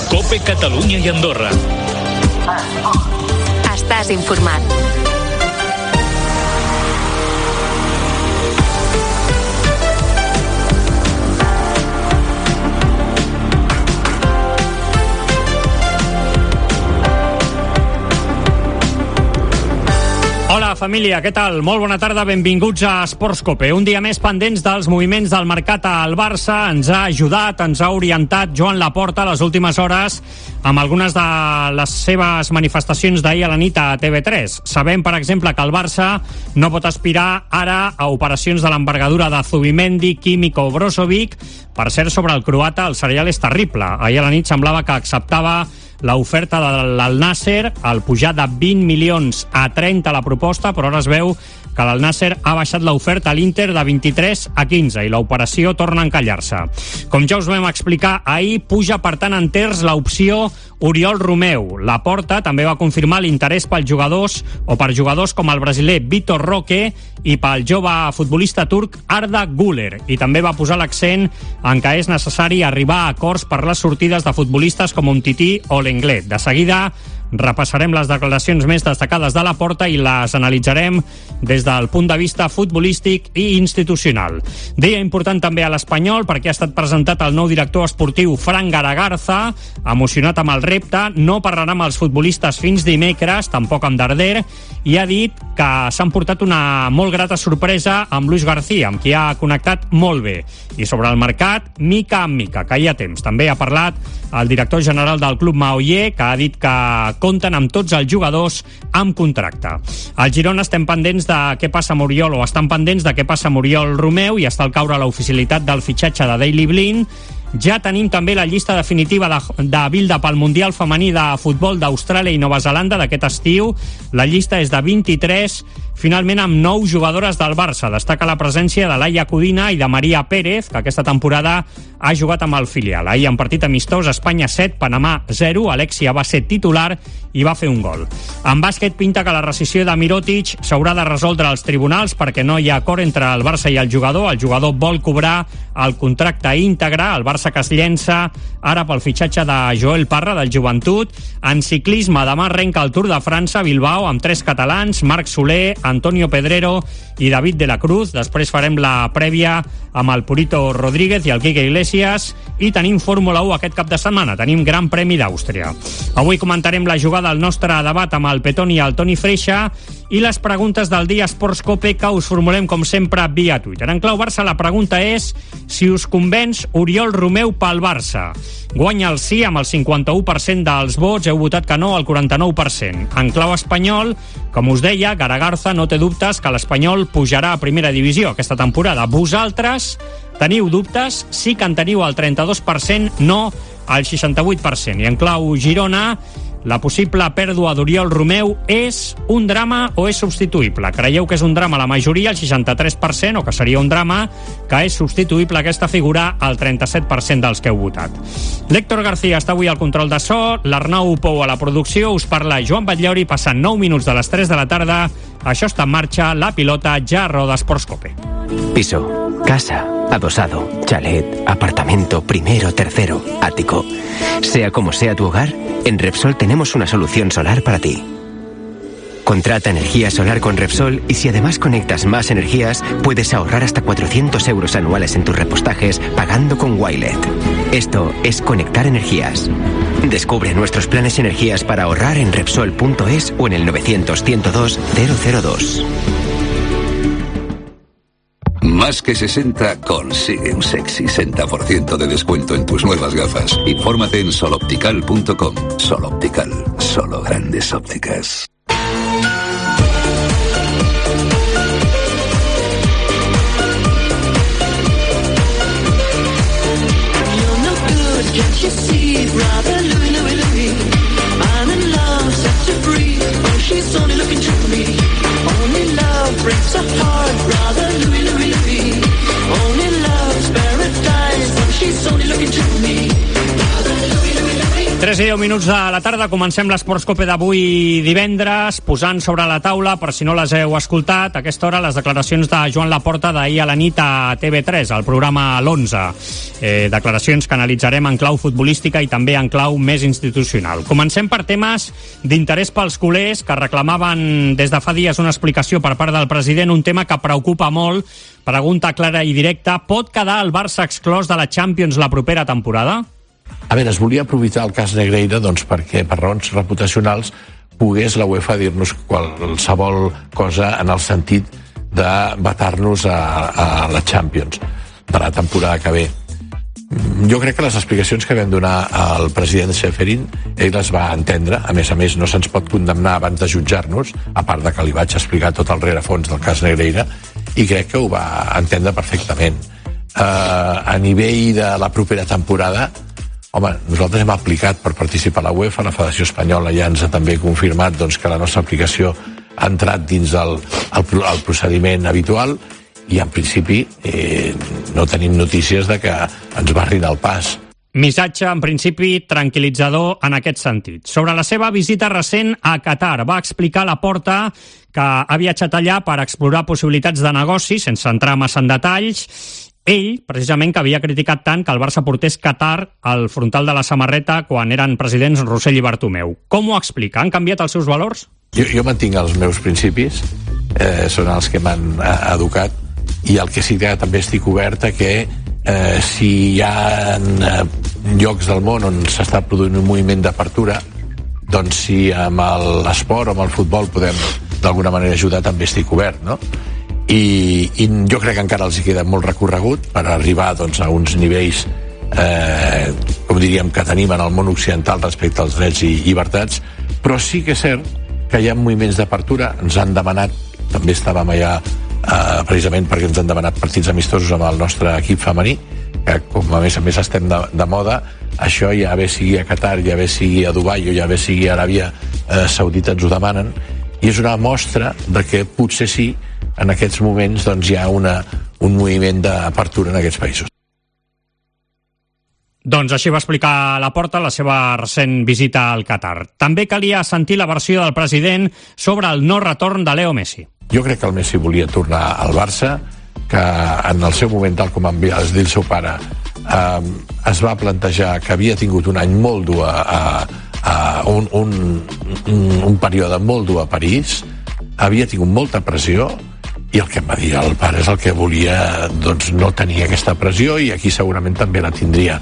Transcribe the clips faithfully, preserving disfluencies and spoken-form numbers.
COPE Catalunya i Andorra. Estàs informat. Hola, família, què tal? Molt bona tarda, benvinguts a Esports Cope. Un dia més pendents dels moviments del mercat al Barça. Ens ha ajudat, ens ha orientat Joan Laporta les últimes hores amb algunes de les seves manifestacions d'ahir a la nit a T V tres. Sabem, per exemple, que el Barça no pot aspirar ara a operacions de l'envergadura de Zubimendi, Químic o Brozovic. Per cert, sobre el croata, el serial és terrible. Ahir a la nit semblava que acceptava l'oferta de l'Al-Nasser, al pujar de vint milions a trenta la proposta, però ara es veu que l'Al-Nasser ha baixat l'oferta a l'Inter de vint-i-tres a quinze i l'operació torna a encallar-se. Com ja us vam explicar ahir, puja per tant en terç l'opció Oriol Romeu. Laporta també va confirmar l'interès pels jugadors o per jugadors com el brasiler Vitor Roque i pel jove futbolista turc Arda Güler, i també va posar l'accent en què és necessari arribar a acords per les sortides de futbolistes com Umtiti o Lenglet. De seguida repassarem les declaracions més destacades de Laporta i les analitzarem des del punt de vista futbolístic i institucional. Dia important també a l'Espanyol perquè ha estat presentat el nou director esportiu Fran Garagarza, emocionat amb el repte, no parlarà amb els futbolistes fins dimecres, tampoc amb Darder, i ha dit que s'han portat una molt grata sorpresa amb Luis García, amb qui ha connectat molt bé. I sobre el mercat, mica en mica, que hi ha temps. També ha parlat el director general del club Maoyer, que ha dit que compten amb tots els jugadors amb contracte. Al Girona estem pendents de què passa amb Oriol, o estan pendents de què passa amb Oriol Romeu, i està al caure l'oficialitat del fitxatge de Daley Blind. Ja tenim també la llista definitiva de, de Bilda pel Mundial Femení de Futbol d'Austràlia i Nova Zelanda d'aquest estiu. La llista és de vint-i-tres, finalment amb nou jugadores del Barça. Destaca la presència de Laia Codina i de Maria Pérez, que aquesta temporada ha jugat amb el filial. Ahir en partit amistós, Espanya set, Panamà zero, Alexia va ser titular i va fer un gol. En bàsquet pinta que la rescissió de Mirotic s'haurà de resoldre als tribunals perquè no hi ha acord entre el Barça i el jugador. El jugador vol cobrar el contracte íntegre. El Barça que es llença ara pel fitxatge de Joel Parra del Joventut. En ciclisme, demà arrenca el Tour de França a Bilbao amb tres catalans, Marc Soler, Antonio Pedrero i David de la Cruz. Després farem la prèvia amb el Purito Rodríguez i el Quique Iglesias, i tenim Fórmula u aquest cap de setmana, tenim Gran Premi d'Àustria. Avui comentarem la jugada al nostre debat amb el Petoni i el Toni Freixa i les preguntes del dia Esports Cope que us formulem com sempre via Twitter. En clau Barça la pregunta és si us convenç Oriol Romeu pel Barça. Guanya el sí amb el cinquanta-u per cent dels vots, heu votat que no al quaranta-nou per cent. En clau espanyol, com us deia, Garagarza no té dubtes que l'Espanyol pujarà a primera divisió aquesta temporada. Vosaltres teniu dubtes? Sí que en teniu el trenta-dos per cent, no al seixanta-vuit per cent. I en clau Girona, la possible pèrdua d'Oriol Romeu és un drama o és substituïble? Creieu que és un drama la majoria, el seixanta-tres per cent, o que seria un drama que és substituïble aquesta figura al trenta-set per cent dels que heu votat? L'Héctor García està avui al control de so, l'Arnau Pou a la producció, us parla Joan Batllori, passant nou minuts de les tres de la tarda. Això està en marxa, la pilota ja roda Esports Cope. Piso, casa, adosado, chalet, apartamento, primero, tercero, ático. Sea como sea tu hogar, en Repsol tenemos una solución solar para ti. Contrata energía solar con Repsol y si además conectas más energías, puedes ahorrar hasta cuatrocientos euros anuales en tus repostajes pagando con Wilet. Esto es conectar energías. Descubre nuestros planes y energías para ahorrar en Repsol punto es o en el novecientos, ciento dos, cero cero dos. Más que sesenta consigue un sexy sesenta por ciento de descuento en tus nuevas gafas. Infórmate en soloptical punto com. Soloptical, solo grandes ópticas. Only love's paradise when she's only looking to me. Rather Louis, Louis, Louis. tres i deu minuts de la tarda, comencem l'Esportscope d'avui divendres, posant sobre la taula, per si no les heu escoltat, a aquesta hora les declaracions de Joan Laporta d'ahir a la nit a T V tres, al programa l'onze. Eh, declaracions que analitzarem en clau futbolística i també en clau més institucional. Comencem per temes d'interès pels culers que reclamaven des de fa dies una explicació per part del president, un tema que preocupa molt. Pregunta clara i directa: pot quedar el Barça exclòs de la Champions la propera temporada? A veure, es volia aprofitar el cas Negreira doncs, perquè per raons reputacionals pogués la UEFA dir-nos qualsevol cosa en el sentit de vetar-nos a, a la Champions de la temporada que ve. Jo crec que les explicacions que vam donar al president Ceferin, ell les va entendre. A més a més, no se'ns pot condemnar abans de jutjar-nos, a part de que li vaig explicar tot el rerefons del cas Negreira, i crec que ho va entendre perfectament. Uh, a nivell de la propera temporada, home, nosaltres hem aplicat per participar a la UEFA, la Federació Espanyola ja ens ha també confirmat doncs, que la nostra aplicació ha entrat dins el, el, el procediment habitual i en principi eh, no tenim notícies de que ens barrin el pas. Missatge, en principi, tranquil·litzador en aquest sentit. Sobre la seva visita recent a Qatar, va explicar Laporta que ha viatjat allà per explorar possibilitats de negoci, sense entrar massa en detalls. Ell, precisament, que havia criticat tant que el Barça portés Qatar al frontal de la samarreta quan eren presidents Rossell i Bartomeu. Com ho explica? Han canviat els seus valors? Jo, jo mantinc els meus principis, eh, són els que m'han eh, educat, i el que sí que també estic obert a que eh, si hi ha eh, llocs del món on s'està produint un moviment d'apertura, doncs si amb l'esport o amb el futbol podem d'alguna manera ajudar, també estic obert, no? I, i jo crec que encara els hi queda molt recorregut per arribar doncs, a uns nivells eh, com diríem que tenim en el món occidental respecte als drets i llibertats, però sí que és cert que hi ha moviments d'apertura. Ens han demanat, també estàvem allà eh, precisament perquè ens han demanat partits amistosos amb el nostre equip femení, que com a més a més estem de, de moda, això ja bé sigui a Qatar, ja bé sigui a Dubai o ja bé sigui a Aràbia eh, Saudita ens ho demanen, i és una mostra de que potser sí en aquests moments doncs, hi ha una, un moviment d'apertura en aquests països. Doncs així va explicar Laporta la seva recent visita al Qatar. També calia sentir la versió del president sobre el no retorn de Leo Messi. Jo crec que el Messi volia tornar al Barça, que en el seu moment, tal com es diu el seu pare, eh, es va plantejar que havia tingut un any molt dur a, a, a un, un, un, un període molt dur a París, havia tingut molta pressió, i el que em va dir el pare és el que volia doncs, no tenir aquesta pressió, i aquí segurament també la tindria.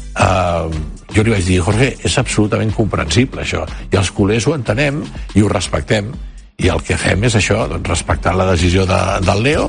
Uh, jo li vaig dir, Jorge, és absolutament comprensible això, i els culers ho entenem i ho respectem, i el que fem és això, doncs, respectar la decisió de, del Leo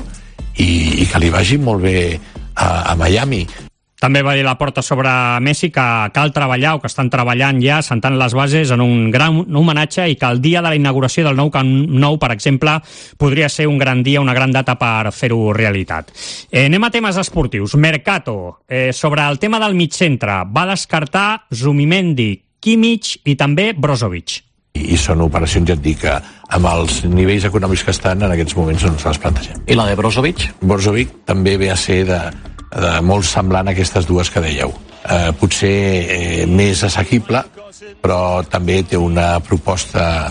i, i que li vagi molt bé a, a Miami. També va dir Laporta sobre Messi que cal treballar, o que estan treballant ja, sentant les bases en un gran homenatge, i que el dia de la inauguració del nou Camp Nou, per exemple, podria ser un gran dia, una gran data per fer-ho realitat. Eh, anem a temes esportius. Mercato, eh, sobre el tema del migcentre, va descartar Zubimendi, Kimmich i també Brozovic. I són operacions, ja et dic, que amb els nivells econòmics que estan en aquests moments no ens les plantegem. I la de Brozovic? Brozovic també ve a ser de, de molt semblant a aquestes dues que dèieu. Eh, potser eh, més assequible, però també té una proposta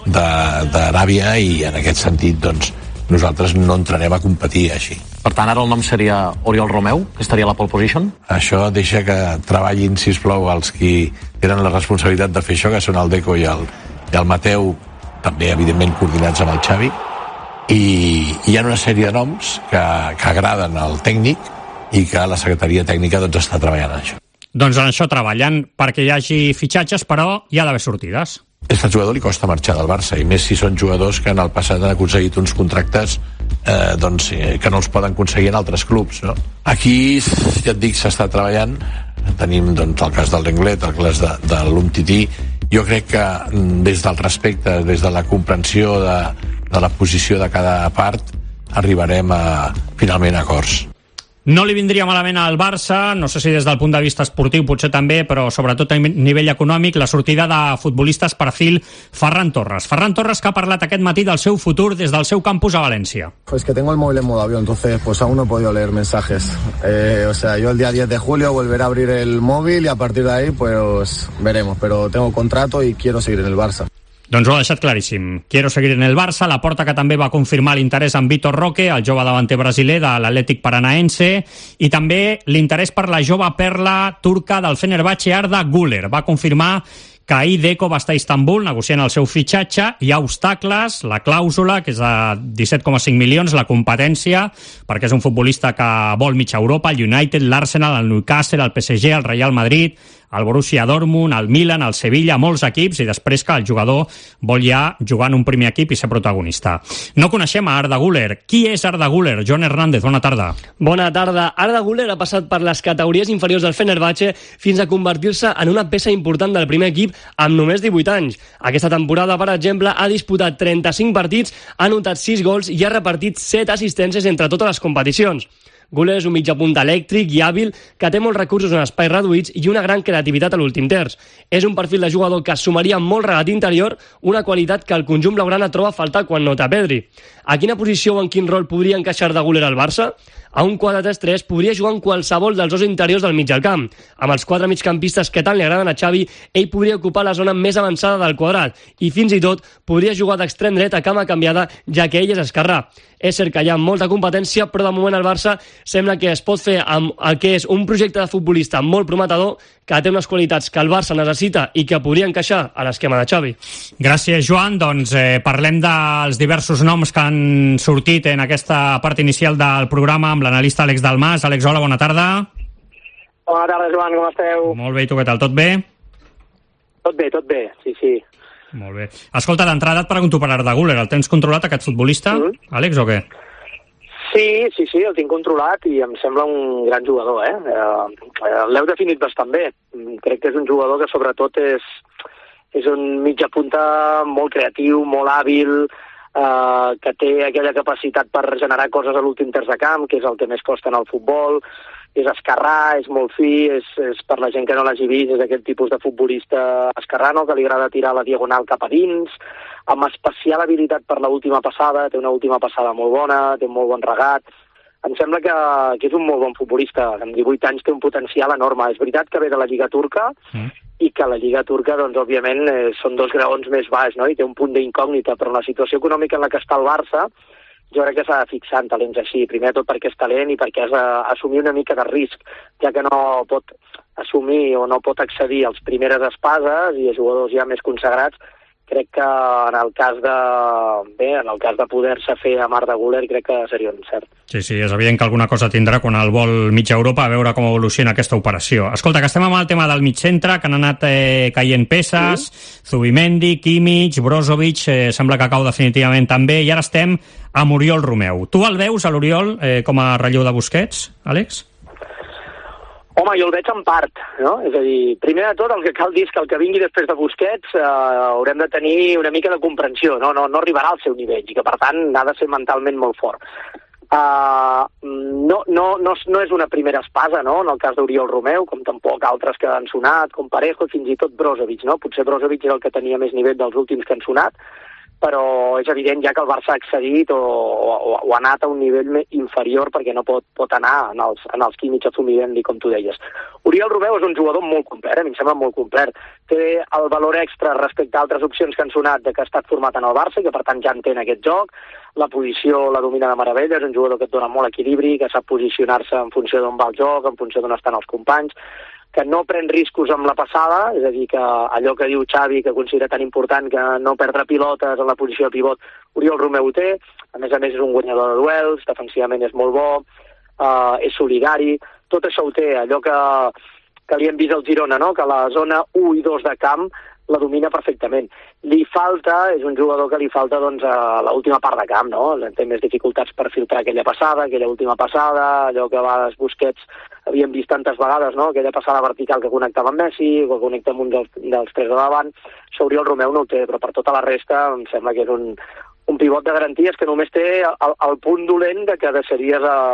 d'Aràbia, i en aquest sentit doncs, nosaltres no entrarem a competir així. Per tant, ara el nom seria Oriol Romeu, que estaria a la pole position? Això deixa que treballin, sisplau, els qui tenen la responsabilitat de fer això, que són el Deco i el, i el Mateu, també, evidentment, coordinats amb el Xavi, i hi ha una sèrie de noms que, que agraden al tècnic i que la secretaria tècnica doncs, està treballant en això. Doncs en això treballen, perquè hi hagi fitxatges, però hi ha d'haver sortides. És que al jugador li costa marxar del Barça, i més si són jugadors que en el passat han aconseguit uns contractes eh, doncs, eh, que no els poden aconseguir en altres clubs, no? Aquí, ja et dic, s'està treballant. Tenim doncs, el cas del Lenglet, el cas de, de l'Umtiti. Jo crec que des del respecte, des de la comprensió de, de la posició de cada part, arribarem a, finalment a acords. No li vindria malament al Barça, no sé si des del punt de vista esportiu potser també, però sobretot a nivell econòmic, la sortida de futbolistes perfil Ferran Torres. Ferran Torres que ha parlat aquest matí del seu futur des del seu campus a València. Pues que tengo el móvil en modo avión, entonces pues aún no he podido leer mensajes. Eh, o sea, yo el día diez de julio volveré a abrir el móvil y a partir de ahí pues veremos, pero tengo contrato y quiero seguir en el Barça. Doncs ho ha deixat claríssim. Quiero seguir en el Barça. La Porta que també va confirmar l'interès en Vitor Roque, el jove davanter brasiler de l'Atlètic Paranaense, i també l'interès per la jove perla turca del Fenerbahçe, Arda Güler. Va confirmar que ahir Deco va estar a Istanbul negociant el seu fitxatge. Hi ha obstacles, la clàusula, que és de disset coma cinc milions, la competència, perquè és un futbolista que vol mitja Europa, el United, l'Arsenal, el Newcastle, el P S G, el Real Madrid, el Borussia Dortmund, el Milan, el Sevilla, molts equips, i després que el jugador vol ja jugar en un primer equip i ser protagonista. No coneixem a Arda Güler. Qui és Arda Güler? Joan Hernández, bona tarda. Bona tarda. Arda Güler ha passat per les categories inferiors del Fenerbahçe fins a convertir-se en una peça important del primer equip amb només divuit anys. Aquesta temporada, per exemple, ha disputat trenta-cinc partits, ha anotat sis gols i ha repartit set assistències entre totes les competicions. Güler és un mitjapunta elèctric i hàbil que té molts recursos en espais reduïts i una gran creativitat a l'últim terç. És un perfil de jugador que sumaria molt regat interior, una qualitat que el conjunt blaugrana troba a faltar quan no té Pedri. A quina posició o en quin rol podria encaixar de Güler al Barça? A un quatre tres tres podria jugar en qualsevol dels dos interiors del mig del camp. Amb els quatre migcampistes que tant li agraden a Xavi, ell podria ocupar la zona més avançada del quadrat i fins i tot podria jugar d'extrem dret a cama canviada, ja que ell és esquerrà. És cert que hi ha molta competència, però de moment el Barça sembla que es pot fer amb el que és un projecte de futbolista molt prometedor, que té unes qualitats que el Barça necessita i que podria encaixar a l'esquema de Xavi. Gràcies, Joan. Doncs eh, parlem dels diversos noms que han sortit en aquesta part inicial del programa amb l'analista Àlex Dalmas. Àlex, hola, bona tarda. Bona tarda, Joan, com esteu? Molt bé, i tu què tal? Tot bé? Tot bé, tot bé, sí, sí. Molt bé. Escolta, d'entrada et pregunto per Arda Güler. El tens controlat, aquest futbolista, mm-hmm. Àlex, o què? Sí, sí, sí, el tinc controlat i em sembla un gran jugador, eh? eh L'heu definit bastant bé. Crec que és un jugador que sobretot és, és un mitja punta molt creatiu, molt hàbil, eh, que té aquella capacitat per generar coses a l'últim terç de camp, que és el que més costa en el futbol. És esquerrà, és molt fi, és, és per la gent que no l'hagi vist, és aquest tipus de futbolista esquerrà, no?, que li agrada tirar la diagonal cap a dins, amb especial habilitat per l'última passada, té una última passada molt bona, té un molt bon regat. Em sembla que, que és un molt bon futbolista, amb divuit anys té un potencial enorme. És veritat que ve de la Lliga Turca mm. i que la Lliga Turca, doncs, òbviament, eh, són dos graons més baix, no?, i té un punt d'incògnita, però en la situació econòmica en la que està el Barça, jo crec que s'ha de fixar en talents així, primer de tot perquè és talent i perquè has d'assumir una mica de risc, ja que no pot assumir o no pot accedir als primeres espases i a jugadors ja més consagrats. Crec que en el cas de bé, en el cas de poder-se fer amb Arda Güler, crec que seria un cert. Sí, sí, és evident que alguna cosa tindrà quan el vol mitja Europa, a veure com evoluciona aquesta operació. Escolta, que estem amb el tema del mig centre, que han anat eh, caient peces, sí. Zubimendi, Kimmich, Brozovic, eh, sembla que cau definitivament també, i ara estem amb Oriol Romeu. Tu el veus, a l'Oriol, eh, com a relleu de Busquets, Àlex? Home, jo el veig en part, no? És a dir, primer de tot el que cal dir és que el que vingui després de Busquets eh, haurem de tenir una mica de comprensió, no? No, no arribarà al seu nivell i que, per tant, ha de ser mentalment molt fort. Uh, no, no, no, no és una primera espasa, no?, en el cas d'Oriol Romeu, com tampoc altres que han sonat, com Parejo i fins i tot Brozovic, no? Potser Brozovic era el que tenia més nivell dels últims que han sonat, però és evident ja que el Barça ha accedit o, o, o ha anat a un nivell inferior perquè no pot, pot anar en els, en els Kimmich o Zubimendi, com tu deies. Oriol Romeu és un jugador molt complet, a mi em sembla molt complet. Té el valor extra respecte a altres opcions que han sonat de que ha estat format en el Barça i que per tant ja entén aquest joc. La posició la domina de meravella, és un jugador que et dona molt equilibri, que sap posicionar-se en funció d'on va el joc, en funció d'on estan els companys, que no pren riscos amb la passada, és a dir, que allò que diu Xavi, que considera tan important que no perdre pilotes en la posició de pivot, Oriol Romeu ho té. A més a més és un guanyador de duels, defensivament és molt bo, eh, és solidari, tot això ho té, allò que, que li hem vist al Girona, no?, que la zona u i dos de camp la domina perfectament. Li falta, és un jugador que li falta doncs, a l'última part de camp, no? Té més dificultats per filtrar aquella passada, aquella última passada, allò que a vegades Busquets havíem vist tantes vegades, no?, aquella passada vertical que connectava amb Messi, o que connecta amb un dels, dels tres de davant. Això Oriol Romeu no ho té, però per tota la resta em sembla que és un, un pivot de garanties que només té el, el punt dolent de que deixaries a,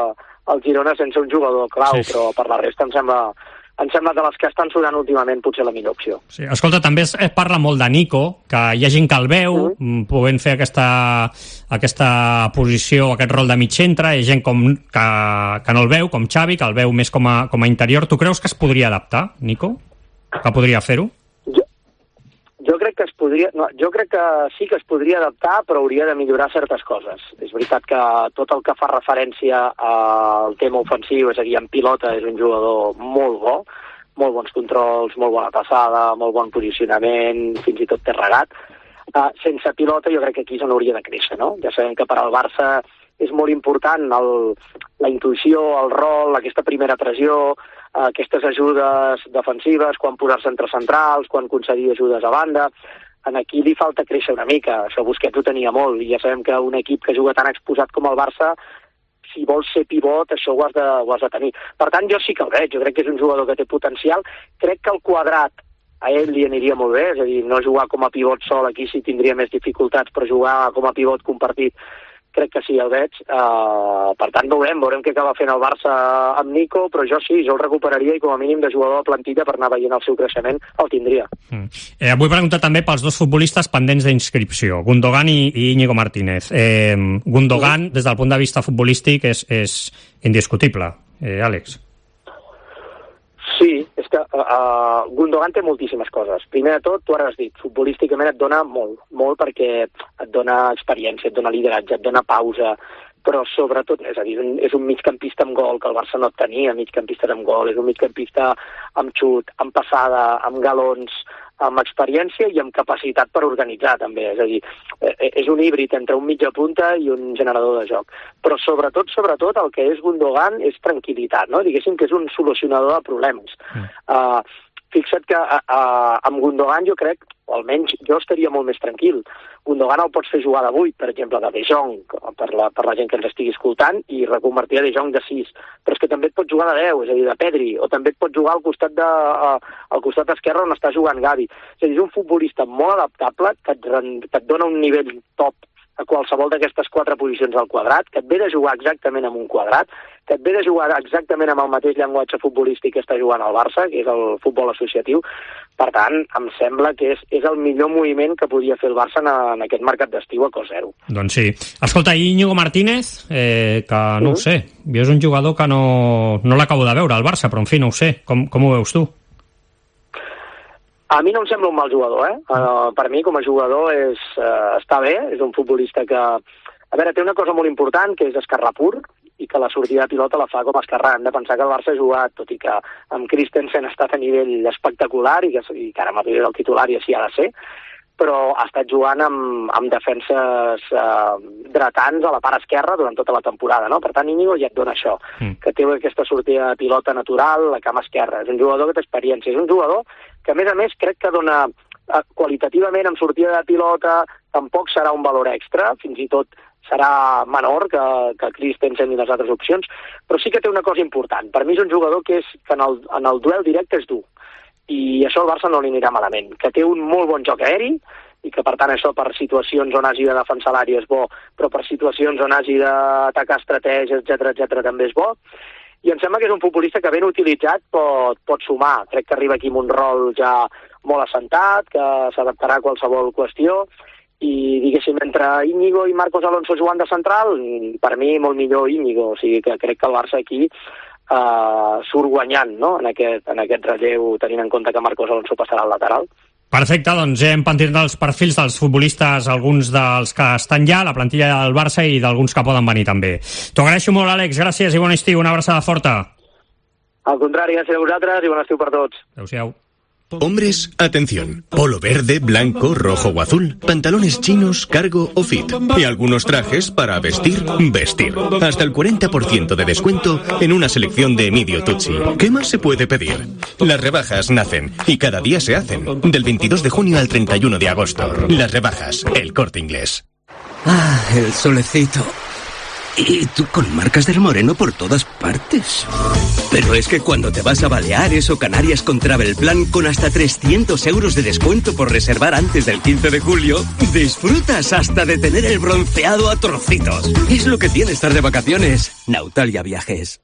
el Girona sense un jugador clau, sí. Però per la resta em sembla... em sembla que les que estan sonant últimament potser la millor opció. Sí, escolta, també es, es parla molt de Nico, que hi ha gent que el veu, mm. podent fer aquesta, aquesta posició, aquest rol de mig centre, hi ha gent com, que, que no el veu, com Xavi, que el veu més com a, com a interior. Tu creus que es podria adaptar, Nico? Que podria fer-ho? Jo, jo crec que es podria... No, jo crec que sí que es podria adaptar, però hauria de millorar certes coses. És veritat que tot el que fa referència al tema ofensiu, és a dir, en pilota, és un jugador molt bo, molt bons controls, molt bona passada, molt bon posicionament, fins i tot té regat. Uh, sense pilota jo crec que aquí és on hauria de créixer, no? Ja sabem que per al Barça és molt important el, la intuïció, el rol, aquesta primera pressió, uh, aquestes ajudes defensives, quan posar-se entre centrals, quan concedir ajudes a banda. En aquí li falta créixer una mica, això Busquets ho tenia molt, i ja sabem que un equip que juga tan exposat com el Barça, si vols ser pivot, això ho has de, ho has de tenir. Per tant, jo sí que el veig, jo crec que és un jugador que té potencial, crec que el Quadrat a ell li aniria molt bé, és a dir, no jugar com a pivot sol, aquí sí tindria més dificultats, però jugar com a pivot compartit, crec que sí, el veig. Uh, per tant, veurem, veurem què acaba fent el Barça amb Nico, però jo sí, jo el recuperaria i com a mínim de jugador a plantilla per anar veient el seu creixement el tindria. Mm. Eh, vull preguntar també pels dos futbolistes pendents d'inscripció, Gundogan i, i Íñigo Martínez. Eh, Gundogan, mm. des del punt de vista futbolístic, és, és indiscutible. Eh, Àlex? Sí, és que uh, uh, Gundogan té moltíssimes coses. Primer de tot, tu ara has dit, futbolísticament et dona molt, molt perquè et dona experiència, et dona lideratge, et dona pausa, però sobretot, és a dir, és un, és un migcampista amb gol, que el Barça no tenia migcampistes amb gol, és un migcampista amb xut, amb passada, amb galons, amb experiència i amb capacitat per organitzar, també. És a dir, és un híbrid entre un mitja punta i un generador de joc. Però sobretot, sobretot, el que és Gundogan és tranquil·litat, no? Diguéssim que és un solucionador de problemes. Mm. Uh, fixa't que uh, uh, amb Gundogan jo crec, o almenys jo estaria molt més tranquil. Gundogan el pots fer jugar de vuit, per exemple, de De Jong, per la, per la gent que ens estigui escoltant, i reconvertir a De Jong de sis. Però és que també et pots jugar de deu, és a dir, de Pedri, o també et pots jugar al costat, de, uh, al costat esquerre on està jugant Gavi. És a dir, és un futbolista molt adaptable, que et, que et dona un nivell top a qualsevol d'aquestes quatre posicions al quadrat, que et ve de jugar exactament amb un quadrat, que et ve de jugar exactament amb el mateix llenguatge futbolístic que està jugant el Barça, que és el futbol associatiu. Per tant, em sembla que és, és el millor moviment que podia fer el Barça en, en aquest mercat d'estiu a cost zero. Doncs sí. Escolta, Íñigo Martínez, eh, que no mm. ho sé, jo és un jugador que no, no l'acabo de veure al Barça, però en fi, no ho sé. Com, com ho veus tu? A mi no em sembla un mal jugador, eh? Uh, per mi, com a jugador, és, uh, està bé, és un futbolista que... A veure, té una cosa molt important, que és esquerrà pur, i que la sortida de pilota la fa com a esquerrà. Hem de pensar que el Barça ha jugat, tot i que amb Christensen ha estat a nivell espectacular, i que, i que ara mateix és el titular i així ha de ser, però ha estat jugant amb, amb defenses eh, dretants a la part esquerra durant tota la temporada, no? Per tant, Íñigo ja et dona això, mm. que té aquesta sortida de pilota natural, la cama esquerra. És un jugador que té experiència, és un jugador que, a més a més, crec que dona eh, qualitativament amb sortida de pilota, tampoc serà un valor extra, fins i tot serà menor que, que Christensen i les altres opcions, però sí que té una cosa important. Per mi és un jugador que, és, que en, el, en el duel directe és dur, i això al Barça no li anirà malament, que té un molt bon joc aeri, i que per tant això per situacions on hagi de defensar l'àrea és bo, però per situacions on hagi d'atacar estratègies, etcètera, etcètera, també és bo. I em sembla que és un futbolista que ben utilitzat pot, pot sumar. Crec que arriba aquí amb un rol ja molt assentat, que s'adaptarà a qualsevol qüestió, i diguéssim, entre Íñigo i Marcos Alonso jugant de central, per mi molt millor Íñigo, o sigui que crec que el Barça aquí Uh, surt guanyant, no? en, aquest, en aquest relleu, tenint en compte que Marcos Alonso passarà al lateral. Perfecte, doncs ja hem pentinat els perfils dels futbolistes, alguns dels que estan ja a la plantilla del Barça i d'alguns que poden venir també. T'ho agraeixo molt, Àlex, gràcies i bon estiu, una abraçada forta. Al contrari, gràcies a vosaltres i bon estiu per tots. Adéu-siau. Hombres, atención. Polo verde, blanco, rojo o azul. Pantalones chinos, cargo o fit. Y algunos trajes para vestir, vestir. Hasta el cuarenta por ciento de descuento en una selección de Emilio Tucci. ¿Qué más se puede pedir? Las rebajas nacen y cada día se hacen. Del veintidós de junio al treinta y uno de agosto. Las rebajas, El Corte Inglés. Ah, el solecito. Y tú con marcas del Moreno por todas partes. Pero es que cuando te vas a Baleares o Canarias con Travelplan con hasta trescientos euros de descuento por reservar antes del quince de julio, disfrutas hasta de tener el bronceado a trocitos. Es lo que tiene estar de vacaciones. Nautalia Viajes.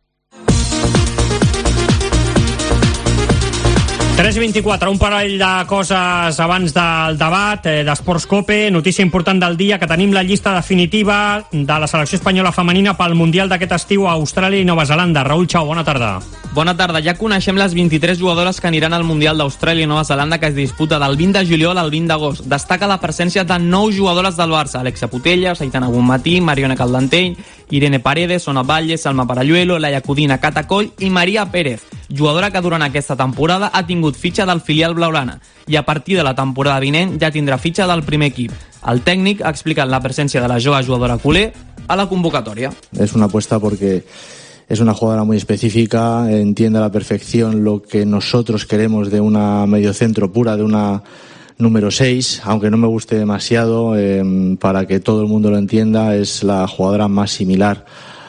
tres vint-i-quatre, un parell de coses abans del debat eh, d'Esports Cope. Notícia important del dia, que tenim la llista definitiva de la selecció espanyola femenina pel Mundial d'aquest estiu a Austràlia i Nova Zelanda. Raül Chau, bona tarda. Bona tarda. Ja coneixem les vint-i-tres jugadores que aniran al Mundial d'Austràlia i Nova Zelanda, que es disputa del vint de juliol al vint d'agost. Destaca la presència de nou jugadores del Barça: Alexia Putellas, Aitana Bonmatí, Mariona Caldentell, Irene Paredes, Sona Valles, Salma Paralluelo, Laia Codina, Cata Coll i Maria Pérez, jugadora que durant aquesta temporada ha tingut fitxa del filial blaugrana i a partir de la temporada vinent ja tindrà fitxa del primer equip. El tècnic ha explicat la presència de la jove jugadora culer a la convocatoria. Es una apuesta porque es una jugadora muy específica, entiende a la perfección lo que nosotros queremos de una mediocentro pura, de una número seis, aunque no me guste demasiado, eh, para que todo el mundo lo entienda, es la jugadora más similar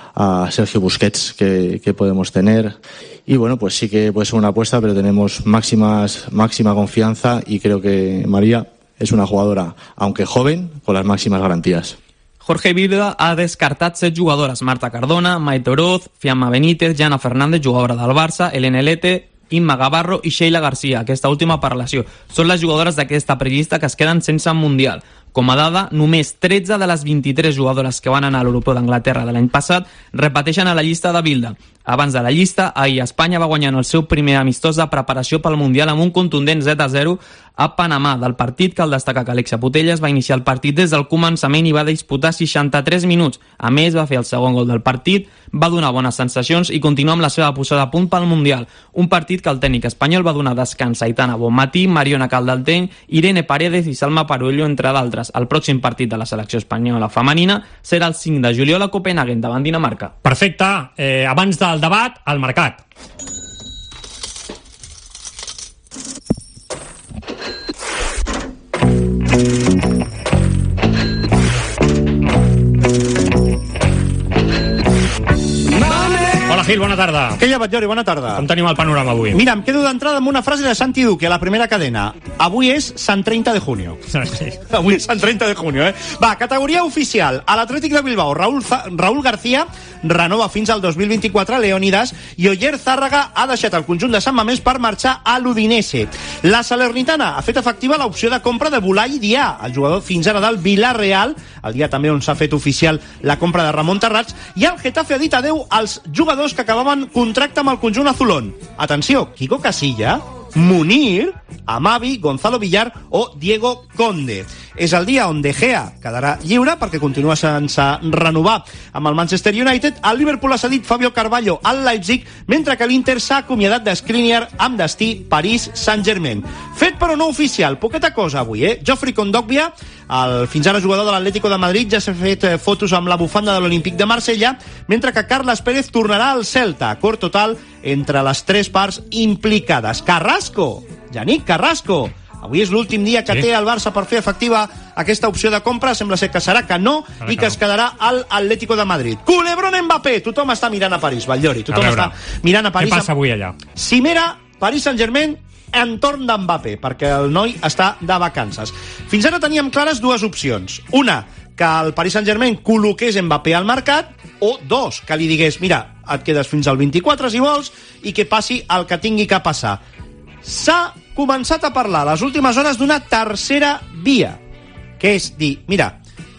a Sergio Busquets que, que podemos tener. Y bueno, pues sí que puede ser una apuesta, pero tenemos máximas, máxima confianza y creo que María es una jugadora, aunque joven, con las máximas garantías. Jorge Vilda ha descartat set jugadores: Marta Cardona, Maite Oroz, Fiamma Benítez, Jana Fernández, jugadora del Barça, Elena Lete, Imma Gavarro i Sheila Garcia, aquesta última per lesió. Són les jugadores d'aquesta prellista que es queden sense Mundial. Com a dada, només tretze de les vint-i-tres jugadores que van anar a l'Europeu d'Anglaterra de l'any passat repeteixen a la llista de Vilda. Abans de la llista, ahir Espanya va guanyar el seu primer amistós de preparació pel Mundial amb un contundent zero a zero a Panamà. Del partit cal destacar que Alexia Putellas va iniciar el partit des del començament i va disputar seixanta-tres minuts. A més, va fer el segon gol del partit, va donar bones sensacions i continua amb la seva posada a punt pel Mundial. Un partit que el tècnic espanyol va donar descans a Aitana Bonmatí, Mariona Caldenteny, Irene Paredes i Salma Paralluelo, entre d'altres. El pròxim partit de la selecció espanyola femenina serà el cinc de juliol a Copenhagen, davant Dinamarca. Perfecte. Eh, abans del debat, al mercat. Hola, Gil, bona tarda. Què hi ha, Batllori? Bona tarda. Com tenim el panorama avui? Mira, em quedo d'entrada amb una frase de Santi Duque, a la primera cadena. Avui és Sant trenta de junio. Sí. Avui és Sant trenta de junio, eh? Va, categoria oficial. A l'Atlètic de Bilbao, Raúl, Raúl García renova fins al dos mil vint-i-quatre a Leónidas i Oyer Zárraga ha deixat el conjunt de Sant Mamés per marxar a l'Udinese. La Salernitana ha fet efectiva l'opció de compra de Boulay Dià, el jugador fins ara del Villarreal, el dia també on s'ha fet oficial la compra de Ramon Terrats, i el Getafe ha dit adeu als jugadors que acabaven contracte amb el conjunt azulón. Atenció, Kiko Casilla, Munir, Amavi, Gonzalo Villar o Diego Conde. És el dia on De Gea quedarà lliure perquè continua sense renovar amb el Manchester United. El Liverpool ha cedit Fabio Carvalho al Leipzig, mentre que l'Inter s'ha acomiadat de Skriniar amb destí París Saint-Germain. Fet però no oficial, poqueta cosa avui, eh? Geoffrey Kondogbia, el fins ara jugador de l'Atlético de Madrid, ja s'ha fet fotos amb la bufanda de l'Olímpic de Marsella, mentre que Carles Pérez tornarà al Celta. Acord total entre les tres parts implicades. Carrasco, Yannick Carrasco, avui és l'últim dia que sí. té el Barça per fer efectiva aquesta opció de compra. Sembla ser que serà que no i que es quedarà al Atlético de Madrid. Culebrón Mbappé, tothom està mirant a París, Batllori, tothom està mirant a París. Què passa avui allà? Cimera, París Saint-Germain, entorn d'Mbappé, perquè el noi està de vacances. Fins ara teníem clares dues opcions. Una, que el Paris Saint-Germain col·loqués Mbappé al mercat, o dos, que li digués, mira, et quedes fins al vint-i-quatre si vols i que passi el que tingui que passar. S'ha començat a parlar les últimes hores d'una tercera via, que és dir, mira,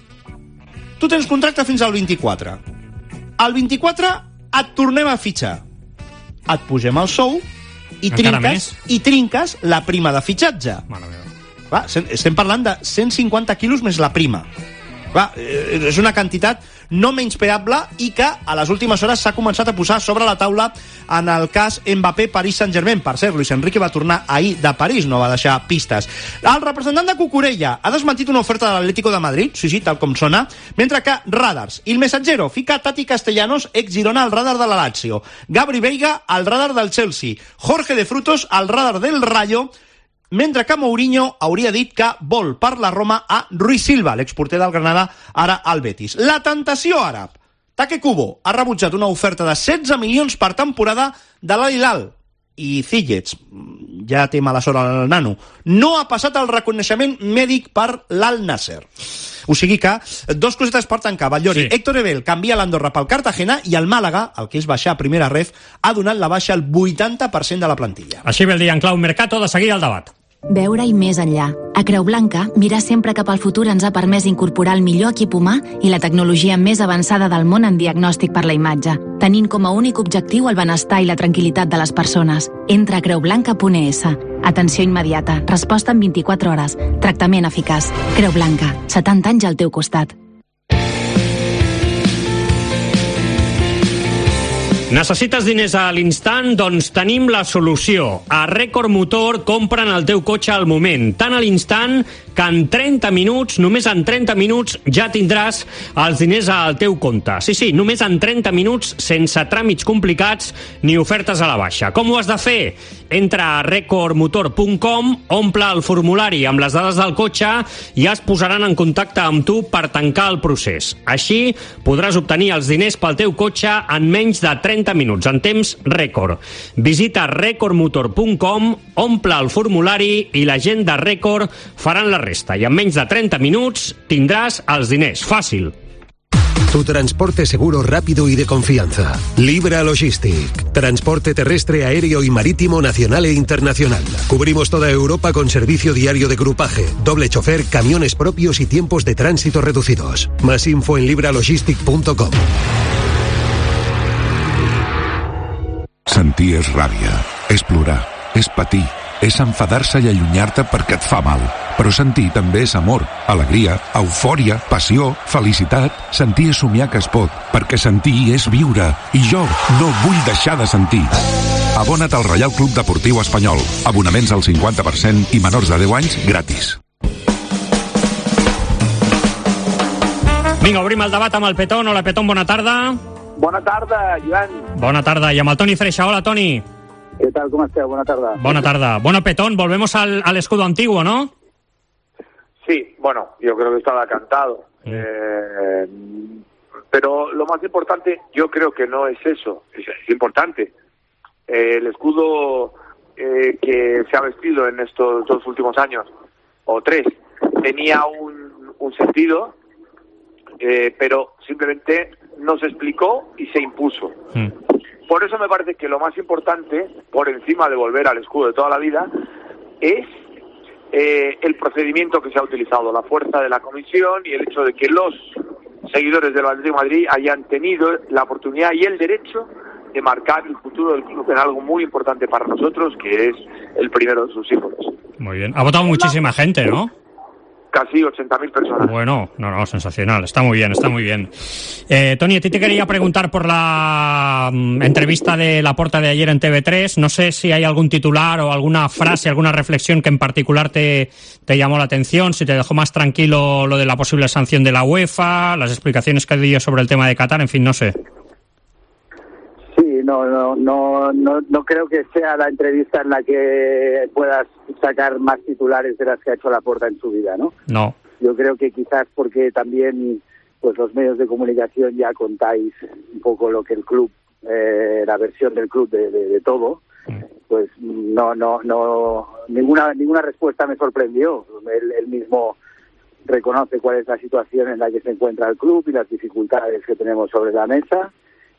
tu tens contracte fins al vint-i-quatre. Al vint-i-quatre et tornem a fitxar. Et pugem el sou i trinques, i trinques la prima de fitxatge. Va, estem parlant de cent cinquanta quilos més la prima. Va, és una quantitat no menyspreable i que a les últimes hores s'ha començat a posar sobre la taula en el cas Mbappé-Paris Saint-Germain. Per cert, Luis Enrique va tornar ahir de París, no va deixar pistes. El representant de Cucurella ha desmentit una oferta de l'Atlético de Madrid, sí, sí, tal com sona, mentre que Radars i el Messaggero fica Tati Castellanos, ex Girona, al radar de la Lazio, Gabri Veiga al radar del Chelsea, Jorge de Frutos al radar del Rayo, mentre que Mourinho hauria dit que vol per la Roma a Rui Silva, l'exporter del Granada, ara al Betis. La tentació àrab. Take Kubo ha rebutjat una oferta de setze milions per temporada de l'Al Hilal. I Ziyech, ja té mala sort el nano, no ha passat el reconeixement mèdic per l'Al Nasser. O sigui que, dos cosetes per tancar. Batllori, sí. Héctor Ebel canvia l'Andorra pel Cartagena i el Màlaga, el que és baixar a primera ref, ha donat la baixa al vuitanta per cent de la plantilla. Així ve el dia en clau mercato, de seguida el debat. Veure-hi més enllà. A Creu Blanca, mirar sempre cap al futur ens ha permès incorporar el millor equip humà i la tecnologia més avançada del món en diagnòstic per la imatge, tenint com a únic objectiu el benestar i la tranquil·litat de les persones. Entra a creu blanca punt es. Atenció immediata, resposta en vint-i-quatre hores, tractament eficaç. Creu Blanca, setanta anys al teu costat. Necessites diners a l'instant? Doncs tenim la solució. A Record Motor compren el teu cotxe al moment, tan a l'instant que en trenta minuts, només en trenta minuts, ja tindràs els diners al teu compte. Sí, sí, només en trenta minuts, sense tràmits complicats ni ofertes a la baixa. Com ho has de fer? Entra a record motor punt com, omple el formulari amb les dades del cotxe i es posaran en contacte amb tu per tancar el procés. Així podràs obtenir els diners pel teu cotxe en menys de trenta minuts, en temps rècord. Visita record motor punt com, omple el formulari i la gent de Record faran la resta. I en menys de trenta minuts tindràs els diners. Fàcil. Tu transporte seguro, rápido y de confianza. Libra Logistic. Transporte terrestre, aéreo y marítimo nacional e internacional. Cubrimos toda Europa con servicio diario de grupaje, doble chofer, camiones propios y tiempos de tránsito reducidos. Más info en libra logistic punto com. Sentir és ràbia, és plorar, és patir, és enfadar-se i allunyar-te perquè et fa mal. Però sentir també és amor, alegria, eufòria, passió, felicitat. Sentir és somiar que es pot, perquè sentir és viure. I jo no vull deixar de sentir. Abona't al Reial Club Deportiu Espanyol. Abonaments al cinquanta per cent i menors de deu anys gratis. Vinga, obrim el debat amb el Petón. Hola, Petón, bona tarda. Bona tarda, Joan. Bona tarda. I amb el Toni Freixa. Hola, Toni. ¿Qué tal? ¿Cómo estás? Buena tarde. Buena tarde. Bueno, Petón, volvemos al, al escudo antiguo, ¿no? Sí, bueno, yo creo que estaba cantado. Sí. Eh, pero lo más importante, yo creo que no es eso. Es, es importante. Eh, el escudo eh, que se ha vestido en estos dos últimos años, o tres, tenía un, un sentido, eh, pero simplemente no se explicó y se impuso. Mm. Por eso me parece que lo más importante, por encima de volver al escudo de toda la vida, es eh, el procedimiento que se ha utilizado, la fuerza de la comisión y el hecho de que los seguidores del Atlético de Madrid hayan tenido la oportunidad y el derecho de marcar el futuro del club en algo muy importante para nosotros, que es el primero de sus hijos. Muy bien. Ha votado muchísima gente, ¿no? Casi ochenta mil personas. Bueno, no, no, sensacional. Está muy bien, está muy bien. Eh, Toni, a ti te quería preguntar por la um, entrevista de Laporta de ayer en T V tres. No sé si hay algún titular o alguna frase, alguna reflexión que en particular te, te llamó la atención, si te dejó más tranquilo lo de la posible sanción de la UEFA, las explicaciones que dio sobre el tema de Qatar, en fin, no sé. Sí, no, no, no, no, no creo que sea la entrevista en la que puedas sacar más titulares de las que ha hecho Laporta en su vida, ¿no? No. Yo creo que quizás porque también pues los medios de comunicación ya contáis un poco lo que el club, eh, la versión del club de, de, de todo, pues no, no, no, ninguna, ninguna respuesta me sorprendió. Él, él mismo reconoce cuál es la situación en la que se encuentra el club y las dificultades que tenemos sobre la mesa.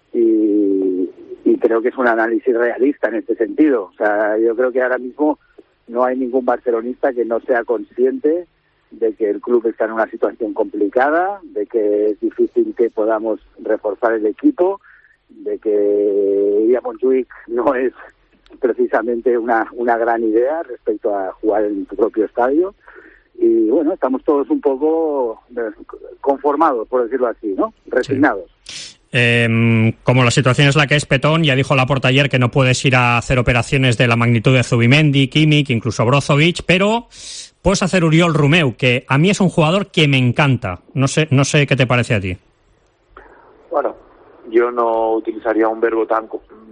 Y, y creo que es un análisis realista en este sentido. O sea, yo creo que ahora mismo no hay ningún barcelonista que no sea consciente de que el club está en una situación complicada, de que es difícil que podamos reforzar el equipo, de que Ilya Montjuic no es precisamente una, una gran idea respecto a jugar en tu propio estadio. Y bueno, estamos todos un poco conformados, por decirlo así, ¿no? Resignados. Sí. Eh, como la situación es la que es, Petón, ya dijo Laporta ayer que no puedes ir a hacer operaciones de la magnitud de Zubimendi, Kimmich, incluso Brozovic, pero puedes hacer Oriol Romeu, que a mí es un jugador que me encanta. No sé, no sé qué te parece a ti. Bueno, yo no utilizaría un verbo tan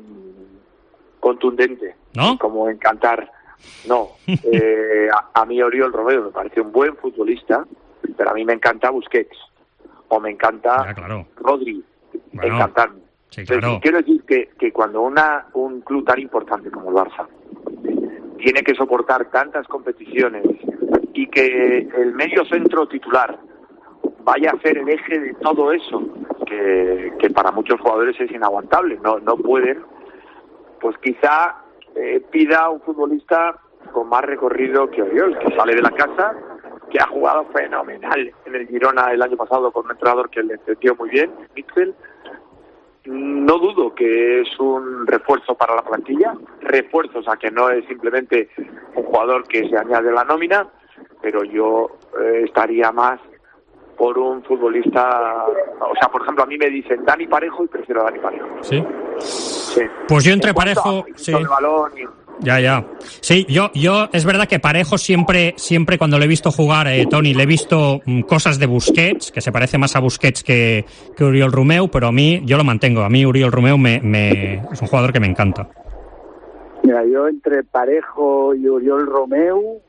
contundente, ¿no?, como encantar. No, eh, a, a mí Oriol Romeu me parece un buen futbolista, pero a mí me encanta Busquets, o me encanta ya, claro. Rodri. bueno, encantarme. Sí, claro. Entonces, quiero decir que, que cuando una un club tan importante como el Barça tiene que soportar tantas competiciones y que el medio centro titular vaya a ser el eje de todo eso, que, que para muchos jugadores es inaguantable, no, no pueden, pues quizá eh, pida un futbolista con más recorrido que Oriol, que sale de la casa, que ha jugado fenomenal en el Girona el año pasado con un entrenador que le entendió muy bien, Mitchell. No dudo que es un refuerzo para la plantilla, refuerzo, o sea que no es simplemente un jugador que se añade a la nómina, pero yo eh, estaría más por un futbolista, o sea, por ejemplo, a mí me dicen Dani Parejo y prefiero a Dani Parejo. ¿Sí? Sí. Pues yo entre En cuanto Parejo... a Sí. de balón y... Ya, ya. Sí, yo, yo, es verdad que Parejo siempre, siempre cuando le he visto jugar, eh, Toni, le he visto mm, cosas de Busquets, que se parece más a Busquets que, que Oriol Romeu, pero a mí, yo lo mantengo, a mí Oriol Romeu me, me, es un jugador que me encanta. Mira, yo entre Parejo y Oriol Romeu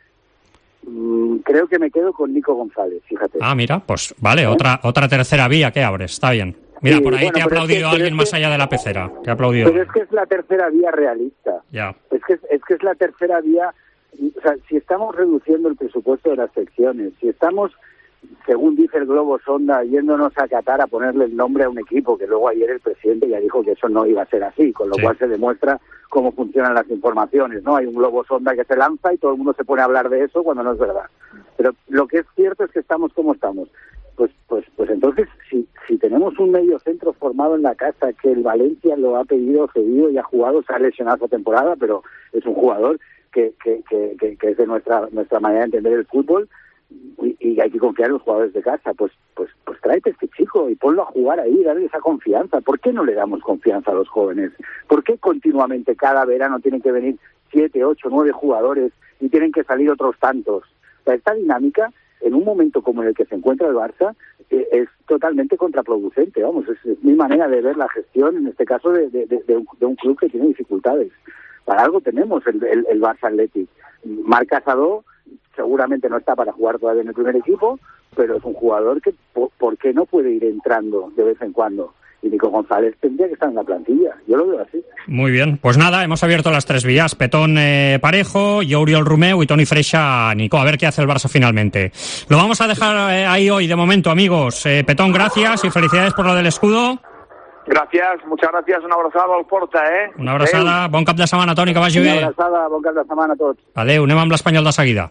mmm, creo que me quedo con Nico González, fíjate. Ah, mira, pues vale, ¿Eh? otra, otra tercera vía que abres, está bien. Mira, Sí, por ahí bueno, te ha pero aplaudido es que- alguien pero más es que- allá de la pecera, te ha aplaudido. Pero es que es la tercera vía realista. Ya. Es que es, es que es la tercera vía. O sea, si estamos reduciendo el presupuesto de las secciones, si estamos, según dice el Globo Sonda, yéndonos a Qatar a ponerle el nombre a un equipo, que luego ayer el presidente ya dijo que eso no iba a ser así, con lo Sí. cual se demuestra cómo funcionan las informaciones, ¿no? Hay un Globo Sonda que se lanza y todo el mundo se pone a hablar de eso cuando no es verdad. Pero lo que es cierto es que estamos como estamos. Pues, pues, pues entonces, si, si tenemos un medio centro formado en la casa, que el Valencia lo ha pedido, cedido y ha jugado, se ha lesionado esta temporada, pero es un jugador que, que, que, que, que es de nuestra nuestra manera de entender el fútbol, y, y hay que confiar en los jugadores de casa, pues, pues, pues tráete a este chico y ponlo a jugar ahí, darle esa confianza. ¿Por qué no le damos confianza a los jóvenes? ¿Por qué continuamente cada verano tienen que venir siete, ocho, nueve jugadores y tienen que salir otros tantos? O sea, esta dinámica, en un momento como en el que se encuentra el Barça, eh, es totalmente contraproducente, vamos, es, es mi manera de ver la gestión, en este caso, de, de, de, de, un, de un club que tiene dificultades. Para algo tenemos el, el, el Barça Athletic. Marc Casado seguramente no está para jugar todavía en el primer equipo, pero es un jugador que, por, ¿por qué no puede ir entrando de vez en cuando? Y Nico González tendría que estar en la plantilla, yo lo veo así. Muy bien, pues nada, hemos abierto las tres vías, Petón eh, Parejo, yo Oriol Romeu y Toni Freixa Nico, a ver qué hace el Barça finalmente. Lo vamos a dejar eh, ahí hoy de momento, amigos. Eh, Petón, gracias y felicidades por lo del escudo. Gracias, muchas gracias, una abrazada al Porta, eh? Una abraçada, bon cap de setmana, Toni, que vagi Una bé. abraçada, bon cap de setmana a tots. Adéu, anem amb l'Espanyol de seguida.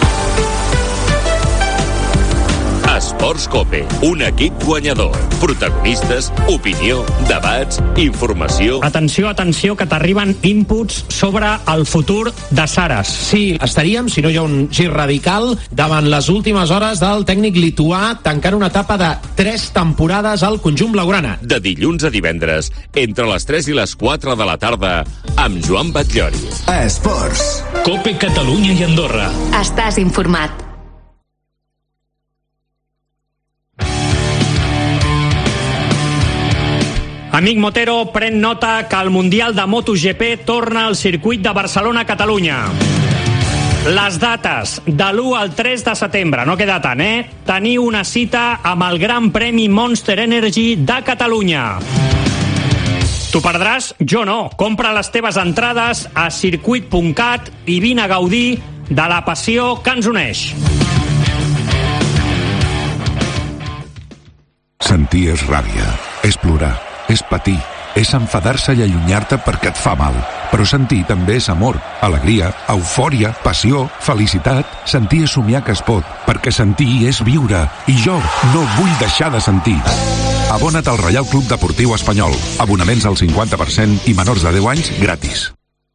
Esports Cope, un equip guanyador. Protagonistes, opinió, debats, informació... Atenció, atenció, que t'arriben inputs sobre el futur de Saras. Sí, estaríem, si no hi ha un gir radical, davant les últimes hores del tècnic lituà, tancant una etapa de tres temporades al conjunt blaugrana. De dilluns a divendres, entre les tres i les quatre de la tarda, amb Joan Batllori. Esports. Cope Catalunya i Andorra. Estàs informat. Amic Motero, pren nota que el Mundial de MotoGP torna al circuit de Barcelona-Catalunya. Les dates, de l'u al tres de setembre, no queda tant, eh? Teniu una cita amb el Gran Premi Monster Energy de Catalunya. T'ho perdràs? Jo no. Compra les teves entrades a circuit punt cat i vine a gaudir de la passió que ens uneix. Sentir és ràbia, és plorar, és patir, és enfadar-se i allunyar-te perquè et fa mal. Però sentir també és amor, alegria, eufòria, passió, felicitat. Sentir és somiar que es pot, perquè sentir és viure. I jo no vull deixar de sentir. Abona't al Reial Club Deportiu Espanyol. Abonaments al cinquanta per cent i menors de deu anys gratis.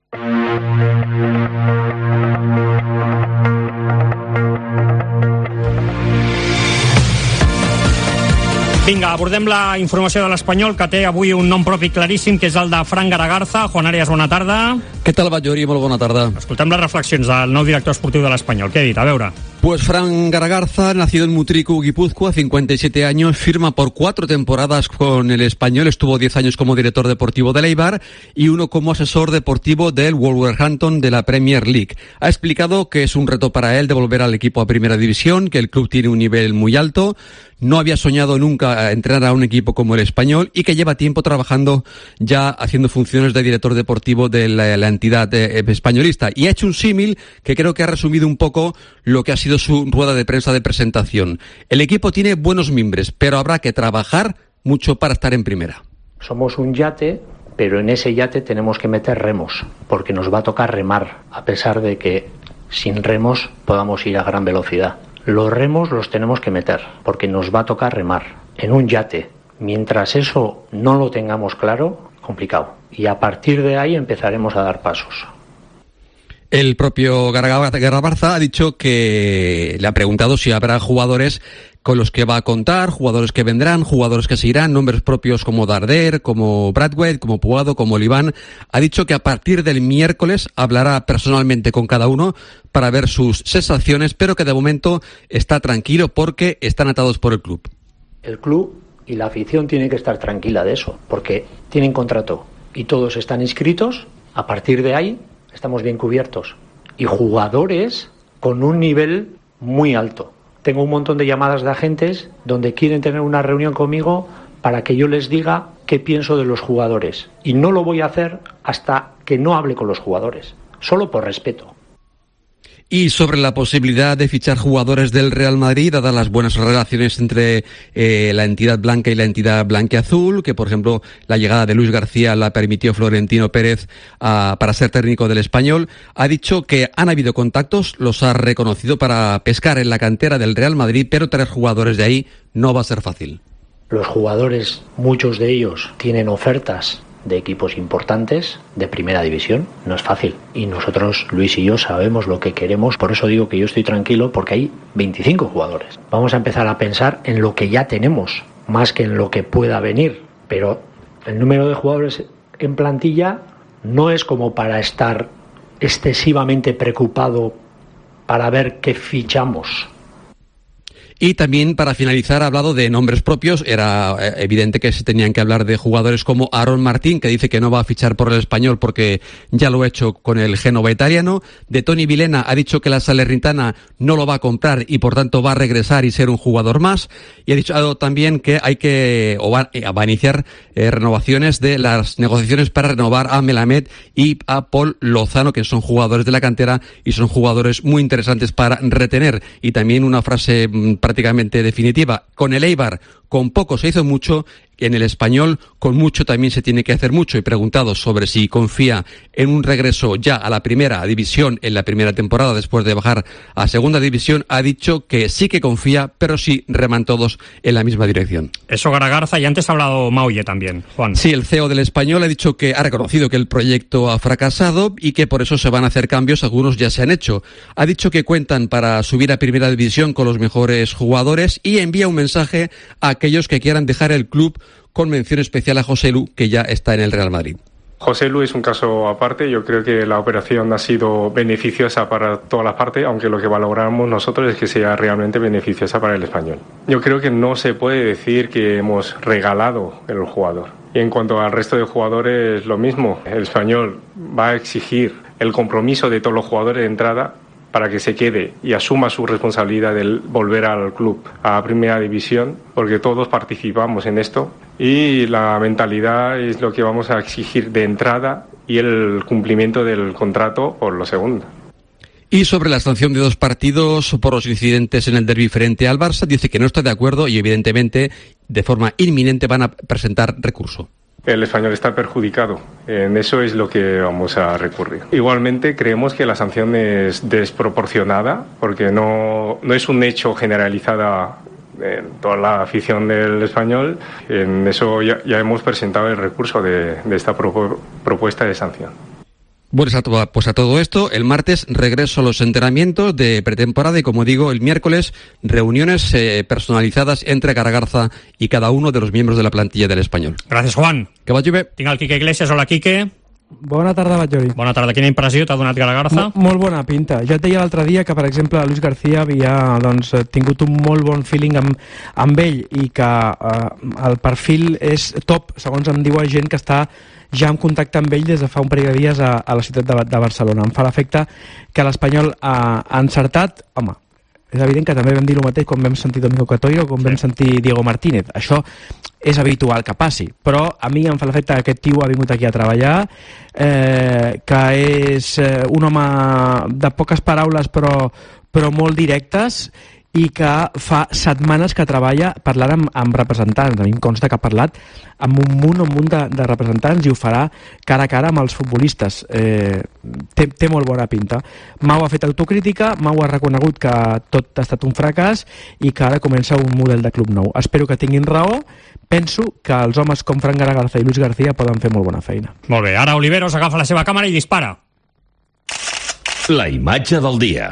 Vinga, abordem la informació de l'Espanyol, que té avui un nom propi claríssim, que és el de Fran Garagarza. Juan Arias, bona tarda. Què tal, Batllori? Molt bona tarda. Escoltem les reflexions del nou director esportiu de l'Espanyol. Què ha dit? A veure. Pues Fran Garagarza, nacido en Mutriku, Guipúzcoa, cincuenta y siete años, firma por cuatro temporadas con el Español, estuvo diez años como director deportivo del Eibar y uno como asesor deportivo del Wolverhampton de la Premier League. Ha explicado que es un reto para él de volver al equipo a Primera División, que el club tiene un nivel muy alto, no había soñado nunca entrenar a un equipo como el Español y que lleva tiempo trabajando ya haciendo funciones de director deportivo de la, la entidad eh, españolista. Y ha hecho un símil que creo que ha resumido un poco lo que ha sido su rueda de prensa de presentación. El equipo tiene buenos mimbres, pero habrá que trabajar mucho para estar en primera. Somos un yate, pero en ese yate tenemos que meter remos, porque nos va a tocar remar, a pesar de que sin remos podamos ir a gran velocidad. Los remos los tenemos que meter, porque nos va a tocar remar en un yate. Mientras eso no lo tengamos claro, complicado. Y a partir de ahí empezaremos a dar pasos. El propio Garagarza ha dicho que le ha preguntado si habrá jugadores con los que va a contar, jugadores que vendrán, jugadores que se irán, nombres propios como Darder, como Bradway, como Puado, como Oliván. Ha dicho que a partir del miércoles hablará personalmente con cada uno para ver sus sensaciones, pero que de momento está tranquilo porque están atados por el club. El club y la afición tienen que estar tranquila de eso, porque tienen contrato y todos están inscritos. A partir de ahí estamos bien cubiertos. Y jugadores con un nivel muy alto. Tengo un montón de llamadas de agentes donde quieren tener una reunión conmigo para que yo les diga qué pienso de los jugadores. Y no lo voy a hacer hasta que no hable con los jugadores, solo por respeto. Y sobre la posibilidad de fichar jugadores del Real Madrid, dadas las buenas relaciones entre eh, la entidad blanca y la entidad blanquiazul, que por ejemplo la llegada de Luis García la permitió Florentino Pérez uh, para ser técnico del Español, ha dicho que han habido contactos, los ha reconocido para pescar en la cantera del Real Madrid, pero traer jugadores de ahí no va a ser fácil. Los jugadores, muchos de ellos, tienen ofertas de equipos importantes de primera división, no es fácil. Y nosotros, Luis y yo, sabemos lo que queremos, por eso digo que yo estoy tranquilo, porque hay veinticinco jugadores. Vamos a empezar a pensar en lo que ya tenemos, más que en lo que pueda venir. Pero el número de jugadores en plantilla no es como para estar excesivamente preocupado para ver qué fichamos. Y también, para finalizar, ha hablado de nombres propios. Era evidente que se tenían que hablar de jugadores como Aaron Martín, que dice que no va a fichar por el Español porque ya lo ha hecho con el Génova italiano. De Toni Vilena ha dicho que la Salernitana no lo va a comprar y por tanto va a regresar y ser un jugador más. Y ha dicho también que hay que, o va, va a iniciar eh, renovaciones de las negociaciones para renovar a Melamed y a Paul Lozano, que son jugadores de la cantera y son jugadores muy interesantes para retener. Y también una frase prácticamente definitiva: con el Eibar con poco se hizo mucho, en el Español con mucho también se tiene que hacer mucho. Y preguntado sobre si confía en un regreso ya a la primera división en la primera temporada después de bajar a segunda división, ha dicho que sí que confía, pero sí reman todos en la misma dirección. Eso Garagarza, y antes ha hablado Maulle también, Juan. Sí, el C E O del Español ha dicho que ha reconocido que el proyecto ha fracasado y que por eso se van a hacer cambios, algunos ya se han hecho. Ha dicho que cuentan para subir a primera división con los mejores jugadores y envía un mensaje a aquellos que quieran dejar el club, con mención especial a Joselu, que ya está en el Real Madrid. Joselu es un caso aparte. Yo creo que la operación ha sido beneficiosa para todas las partes, aunque lo que valoramos nosotros es que sea realmente beneficiosa para el Español. Yo creo que no se puede decir que hemos regalado el jugador. Y en cuanto al resto de jugadores, lo mismo. El Español va a exigir el compromiso de todos los jugadores de entrada para que se quede y asuma su responsabilidad de volver al club a primera división, porque todos participamos en esto y la mentalidad es lo que vamos a exigir de entrada y el cumplimiento del contrato por lo segundo. Y sobre la sanción de dos partidos por los incidentes en el derbi frente al Barça, dice que no está de acuerdo y evidentemente de forma inminente van a presentar recurso. El Español está perjudicado. En eso es lo que vamos a recurrir. Igualmente creemos que la sanción es desproporcionada porque no, no es un hecho generalizado en toda la afición del Español. En eso ya, ya hemos presentado el recurso de, de esta pro, propuesta de sanción. Bueno, pues a todo esto, el martes regreso a los entrenamientos de pretemporada y, como digo, el miércoles reuniones eh, personalizadas entre Garagarza y cada uno de los miembros de la plantilla del Español. Gracias, Juan. Que vagi bé. Tinc el Quique Iglesias. Hola, Quique. Bona tarda, Batllori. Bona tarda. Quina impressió t'ha donat Garagarza? M molt bona pinta. Jo et deia l'altre dia que, per exemple, Luis García havia doncs, tingut un molt bon feeling amb, amb ell i que eh, el perfil és top, segons em diu gent que està ja en contacte amb ell des de fa un parell de dies a, a la ciutat de, de Barcelona. Em fa l'efecte que l'Espanyol ha, ha encertat. Home, és evident que també vam dir el mateix quan vam sentir Domingo Catoiro, quan sí. vam sentir Diego Martínez. Això és habitual que passi, però a mi em fa l'efecte que aquest tio ha vingut aquí a treballar, eh, que és eh, un home de poques paraules però, però molt directes, i que fa setmanes que treballa parlant amb, amb representants. A mi em consta que ha parlat amb un munt, un munt de, de representants i ho farà cara a cara amb els futbolistes. Eh, té, té molt bona pinta. Mau ha fet autocrítica, Mau ha reconegut que tot ha estat un fracàs i que ara comença un model de club nou. Espero que tinguin raó. Penso que els homes com Fran Garagarza i Luis García poden fer molt bona feina. Molt bé, ara Oliveros agafa la seva càmera i dispara. La imatge del dia.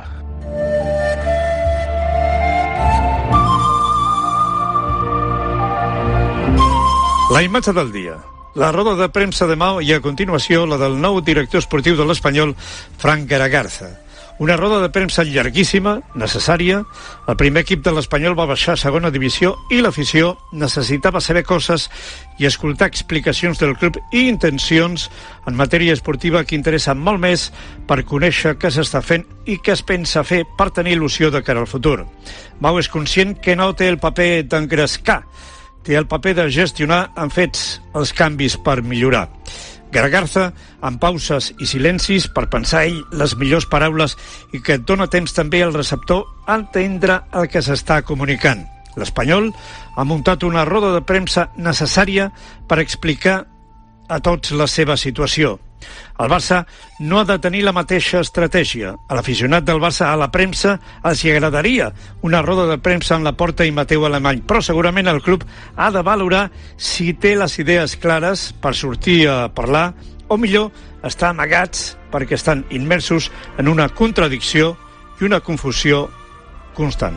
La imatge del dia. La roda de premsa de Mau i a continuació la del nou director esportiu de l'Espanyol, Fran Garagarza. Una roda de premsa llarguíssima, necessària. El primer equip de l'Espanyol va baixar a segona divisió i l'afició necessitava saber coses i escoltar explicacions del club i intencions en matèria esportiva que interessen molt més per conèixer què s'està fent i què es pensa fer per tenir il·lusió de cara al futur. Mau és conscient que no té el paper d'engrescar, té el paper de gestionar amb fets els canvis per millorar. Garagarza, amb pauses i silencis per pensar ell les millors paraules i que et dona temps també al receptor a entendre el que s'està comunicant. L'Espanyol ha muntat una roda de premsa necessària per explicar a tots la seva situació. El Barça no ha de tenir la mateixa estratègia. A l'aficionat del Barça, a la premsa, els hi agradaria una roda de premsa en la Porta i Mateu Alemany, però segurament el club ha de valorar si té les idees clares per sortir a parlar, o millor, estar amagats perquè estan immersos en una contradicció i una confusió constant.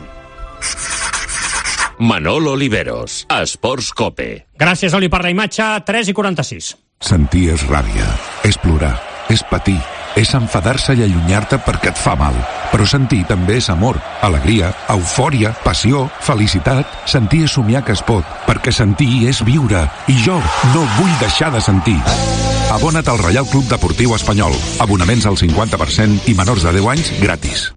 Manol Oliveros, Esports Cope. Gràcies, Oli, per la imatge. tres i quaranta-sis. Sentir és ràbia, és plorar, és patir, és enfadar-se i allunyar-te perquè et fa mal. Però sentir també és amor, alegria, eufòria, passió, felicitat. Sentir és somiar que es pot, perquè sentir és viure. I jo no vull deixar de sentir. Abona't al Reial Club Deportiu Espanyol. Abonaments al cinquanta per cent i menors de deu anys gratis.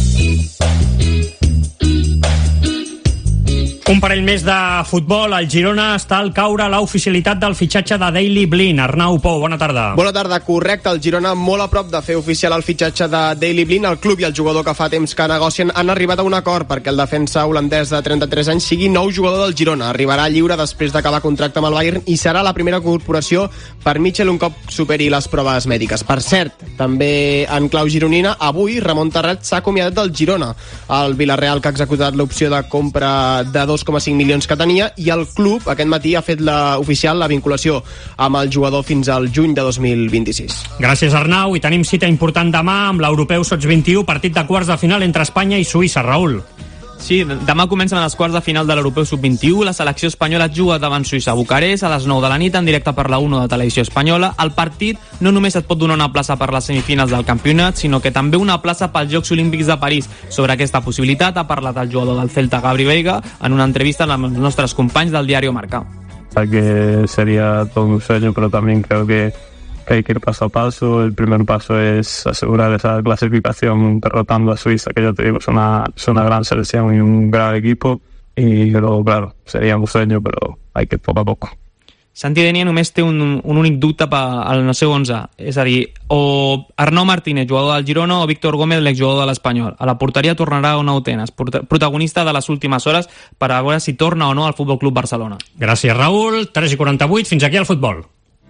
Un parell més de futbol. El Girona està al caure l'oficialitat del fitxatge de Daley Blind. Arnau Pou, bona tarda. Bona tarda, correcte. El Girona molt a prop de fer oficial el fitxatge de Daley Blind. El club i el jugador que fa temps que negocien han arribat a un acord perquè el defensa holandès de trenta-tres anys sigui nou jugador del Girona. Arribarà lliure després d'acabar contracte amb el Bayern i serà la primera corporació per Mitchell un cop superi les proves mèdiques. Per cert, també en clau gironina, avui Ramon Terrat s'ha acomiadat del Girona. El Villarreal, que ha executat l'opció de compra de dos coma cinc milions que tenia, i el club aquest matí ha fet la, oficial la vinculació amb el jugador fins al juny de dos mil vint-i-sis. Gràcies, Arnau, i tenim cita important demà amb l'Europeu Sots vint-i-u, partit de quarts de final entre Espanya i Suïssa. Raül. Sí, demà comencen els quarts de final de l'Europeu sub vint-i-u. La selecció espanyola juga davant Suïssa a Bucarest a les nou de la nit, en directe per la uno de Televisió Espanyola. El partit no només et pot donar una plaça per les semifinals del campionat, sinó que també una plaça pels Jocs Olímpics de París. Sobre aquesta possibilitat ha parlat el jugador del Celta, Gabri Veiga, en una entrevista amb els nostres companys del diario Marca. Que sería todo un sueño, pero también creo que que hay que ir paso a paso. El primer paso es asegurar esa clasificación derrotando a Suiza, que yo te digo, es una, es una gran selección y un gran equipo, y luego, claro, sería un sueño, pero hay que ir poco a poco. Santi Denia només té un, un únic dubte al seu onze, és a dir, o Arnau Martínez, jugador del Girona, o Víctor Gómez, l'exjugador de l'Espanyol. A la porteria tornarà Onau Tenas, protagonista de les últimes hores, per a veure si torna o no al Futbol Club Barcelona. Gràcies, Raül. tres i quaranta-vuit, fins aquí el futbol.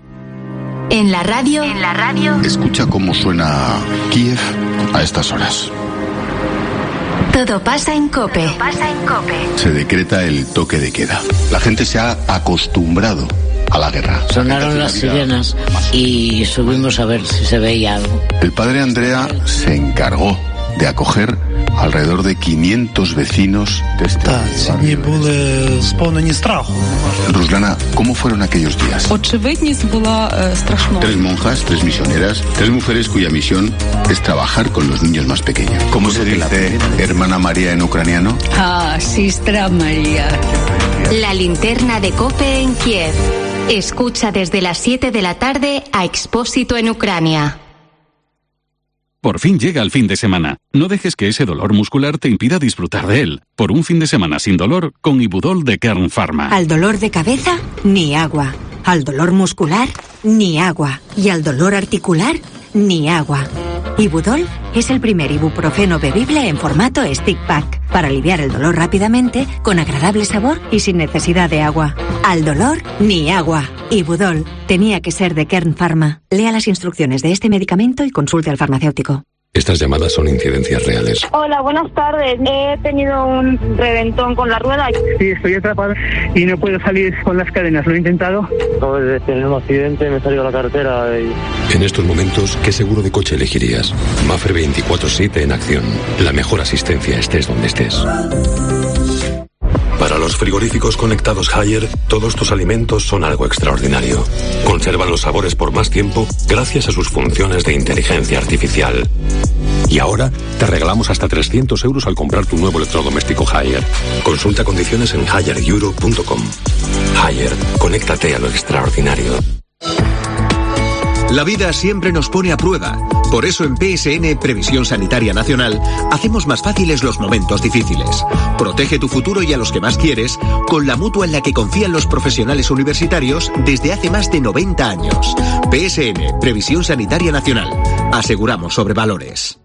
En la radio, en la radio. Escucha cómo suena Kiev a estas horas. Todo pasa en COPE. Todo pasa en COPE. Se decreta el toque de queda. La gente se ha acostumbrado a la guerra. Sonaron las sirenas y subimos a ver si se veía algo. El padre Andrea se encargó de acoger alrededor de quinientos vecinos de este Ruslana, ¿cómo fueron aquellos días? Tres monjas, tres misioneras, tres mujeres cuya misión es trabajar con los niños más pequeños. ¿Cómo se dice hermana María en ucraniano? Ah, Sistra María. La linterna de COPE en Kiev. Escucha desde las siete de la tarde a Expósito en Ucrania. Por fin llega el fin de semana. No dejes que ese dolor muscular te impida disfrutar de él. Por un fin de semana sin dolor, con Ibudol de Kern Pharma. Al dolor de cabeza, ni agua. Al dolor muscular, ni agua. Y al dolor articular, ni agua. Ibudol es el primer ibuprofeno bebible en formato stick pack para aliviar el dolor rápidamente, con agradable sabor y sin necesidad de agua. Al dolor, ni agua. Ibudol tenía que ser de Kern Pharma. Lea las instrucciones de este medicamento y consulte al farmacéutico. Estas llamadas son incidencias reales. Hola, buenas tardes. He tenido un reventón con la rueda. Sí, estoy atrapado y no puedo salir con las cadenas. Lo he intentado. Acabo de tener un accidente, me he salido a la carretera y... En estos momentos, ¿qué seguro de coche elegirías? Mafre veinticuatro siete en acción. La mejor asistencia estés donde estés. Para los frigoríficos conectados Haier, todos tus alimentos son algo extraordinario. Conservan los sabores por más tiempo gracias a sus funciones de inteligencia artificial. Y ahora te regalamos hasta trescientos euros al comprar tu nuevo electrodoméstico Haier. Consulta condiciones en haier euro punto com. Haier, conéctate a lo extraordinario. La vida siempre nos pone a prueba. Por eso en P S N Previsión Sanitaria Nacional hacemos más fáciles los momentos difíciles. Protege tu futuro y a los que más quieres con la mutua en la que confían los profesionales universitarios desde hace más de noventa años. P S N Previsión Sanitaria Nacional. Aseguramos sobre valores.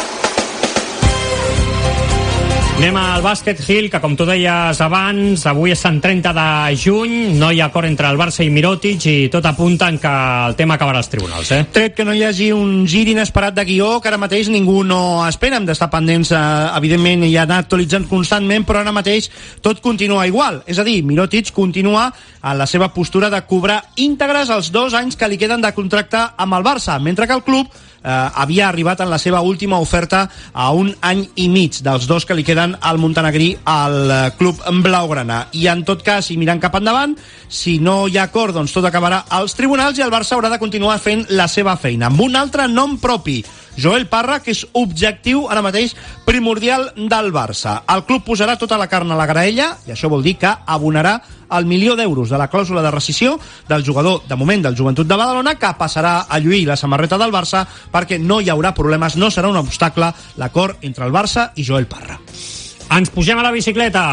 Anem al bàsquet, Gil, que com tu deies abans, avui és Sant trenta de juny, no hi ha acord entre el Barça i Mirotic i tot apunta en que el tema acabarà als tribunals, eh? Tret que no hi hagi un gir inesperat de guió, que ara mateix ningú no espera, hem d'estar pendents, eh, evidentment, i anar actualitzant constantment, però ara mateix tot continua igual. És a dir, Mirotic continua en la seva postura de cobrar íntegres els dos anys que li queden de contracte amb el Barça, mentre que el club eh, havia arribat en la seva última oferta a un any i mig dels dos que li queden al montenegrí al club blaugrana. I en tot cas, i mirant cap endavant, si no hi ha acord, doncs tot acabarà als tribunals i el Barça haurà de continuar fent la seva feina amb un altre nom propi, Joel Parra, que és objectiu ara mateix primordial del Barça. El club posarà tota la carn a la graella i això vol dir que abonarà el milió d'euros de la clàusula de rescissió del jugador, de moment, del Joventut de Badalona, que passarà a lluir la samarreta del Barça perquè no hi haurà problemes, no serà un obstacle l'acord entre el Barça i Joel Parra. Ens pugem a la bicicleta.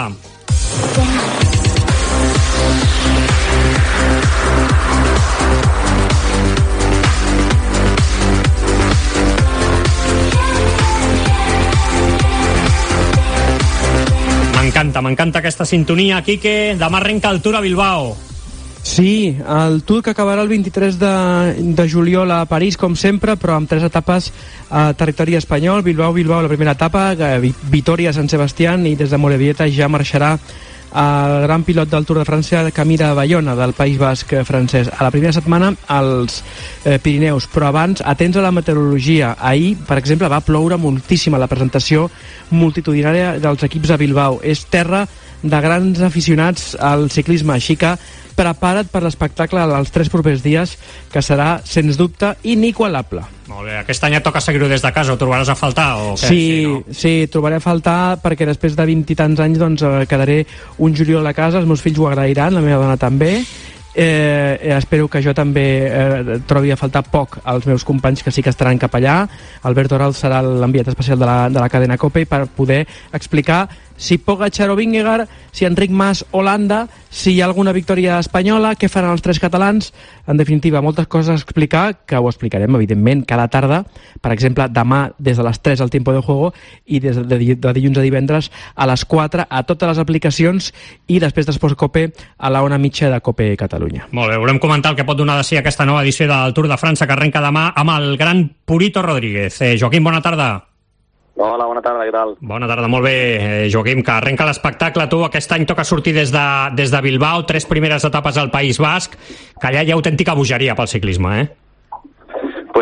M'encanta, m'encanta aquesta sintonia, Quique. Demà arrenca el Tour a Bilbao. Sí, el Tour que acabarà el vint-i-tres de, de juliol a París, com sempre, però amb tres etapes a territori espanyol. Bilbao-Bilbao, la primera etapa, Vitoria a Sant Sebastián, i des de Morevieta ja marxarà el gran pilot del Tour de França, camí de Bayona, del País Basc francès. A la primera setmana als eh, Pirineus, però abans, atents a la meteorologia. Ahir, per exemple, va ploure moltíssim a la presentació multitudinària dels equips a Bilbao. És terra de grans aficionats al ciclisme, així que prepara't per l'espectacle dels tres propers dies, que serà, sens dubte, inigualable. Molt bé, aquest any et toca seguir-ho des de casa, ho trobaràs a faltar o què? Sí, sí, no? sí, trobaré a faltar perquè després de vint i tants anys doncs, quedaré un juliol a casa, els meus fills ho agrairan, la meva dona també. Eh, eh, espero que jo també eh, trobi a faltar poc als meus companys que sí que estaran cap allà. Albert Oral serà l'enviat especial de la, de la cadena COPE per poder explicar si Pogačar o Vingegaard, si Enric Mas o Landa, si hi ha alguna victòria espanyola, què faran els tres catalans. En definitiva, moltes coses a explicar, que ho explicarem, evidentment, cada tarda. Per exemple, demà des de les tres al Tiempo de Juego i des de, de, de dilluns a divendres a les quatre a totes les aplicacions i després d'Esports COPE a la ona mitja de COPE Catalunya. Molt bé, volem comentar el que pot donar de si aquesta nova edició del Tour de França que arrenca demà amb el gran Purito Rodríguez. Eh, Joaquim, bona tarda. Hola, bona tarda, què tal? Bona tarda, molt bé, eh, Joaquim, que arrenca l'espectacle. Tu aquest any toca sortir des de, des de Bilbao, tres primeres etapes al País Basc, que allà hi ha autèntica bogeria pel ciclisme, eh?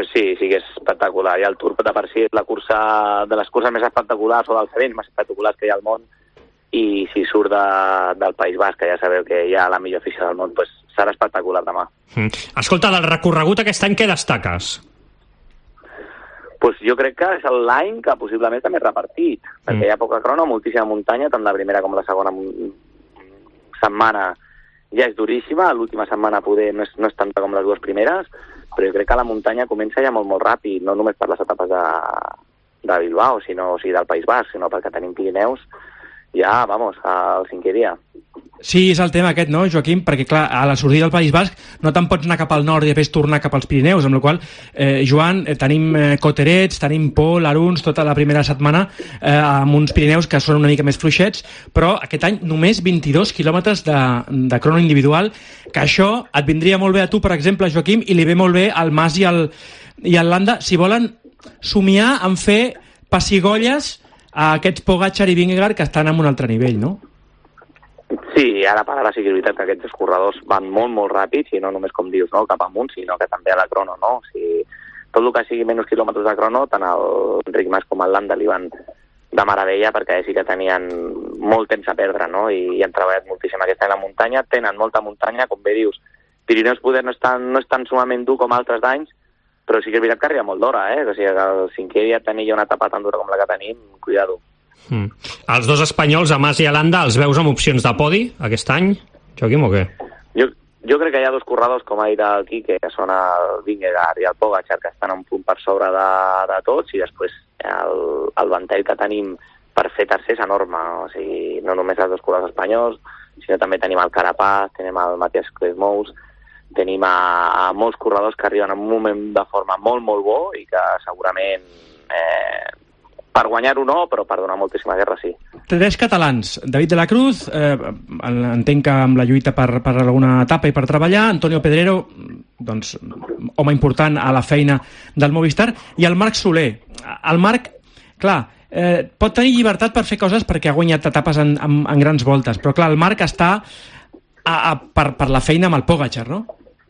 Pues sí, sí que és espectacular. I el Tour de per si és la cursa de les curses més espectaculars o dels events més espectaculars que hi ha al món, i si surt de, del País Basc, que ja sabeu que hi ha la millor afició del món, pues serà espectacular demà. Mm. Escolta, del recorregut aquest any què destaques? Pues jo crec que és l'any que possiblement està més repartit, mm. perquè hi ha poca crono, moltíssima muntanya, tant la primera com la segona setmana ja és duríssima, l'última setmana poder no és, no és tanta com les dues primeres, però jo crec que la muntanya comença ja molt, molt ràpid, no només per les etapes de, de Bilbao, sinó, o sigui, del País Basc, sinó perquè tenim Pirineus, ja, vamos, al cinquè dia. Sí, és el tema aquest, no, Joaquim? Perquè, clar, a la sortida del País Basc no te'n pots anar cap al nord i després tornar cap als Pirineus, amb la qual cosa, eh, Joan, eh, tenim eh, Coterets, tenim Pol, Aruns, tota la primera setmana, eh, amb uns Pirineus que són una mica més fluixets, però aquest any només vint-i-dos quilòmetres de, de crono individual, que això et vindria molt bé a tu, per exemple, Joaquim, i li ve molt bé al Mas i al, i al Landa, si volen somiar en fer pessigolles a aquests Pogačar i Vingegaard que estan en un altre nivell, no? Sí, ara per ara sí que és veritat que aquests corredors van molt, molt ràpids, i no només, com dius, no, cap amunt, sinó que també a la crono, no? O sigui, tot el que sigui menys quilòmetres de crono, tant el Enric Mas com el Landa li van de meravella, perquè sí que tenien molt temps a perdre, no? I, i han treballat moltíssim aquest any a la muntanya, tenen molta muntanya, com bé dius. Pirineus poder no és tan, no és tan sumament dur com altres d'anys, però sí que és veritat que arriba molt d'hora, eh? O sigui, que el cinquè dia tenir ja una etapa tan dura com la que tenim, cuidado. Mm. Els dos espanyols, a Mas i a Landa, els veus amb opcions de podi aquest any, Joaquim, o què? Jo, jo crec que hi ha dos corredors, com ha dit el Quique, que són el Vingegaard i el Pogačar, que estan un punt per sobre de, de tots, i després el, el ventall que tenim per fer tercer és enorme. O sigui, no només els dos corredors espanyols, sinó també tenim el Carapaz, tenim el Matías Cresmous, tenim a, a molts corredors que arriben en un moment de forma molt, molt bo i que segurament eh, per guanyar-ho no, però per donar moltíssima guerra sí. Tres catalans. David de la Cruz, eh, entenc que amb la lluita per, per alguna etapa i per treballar, Antonio Pedrero, doncs, home important a la feina del Movistar, i el Marc Soler. El Marc, clar, eh, pot tenir llibertat per fer coses perquè ha guanyat etapes en, en, en grans voltes, però clar, el Marc està a, a, per, per la feina amb el Pogačar, no?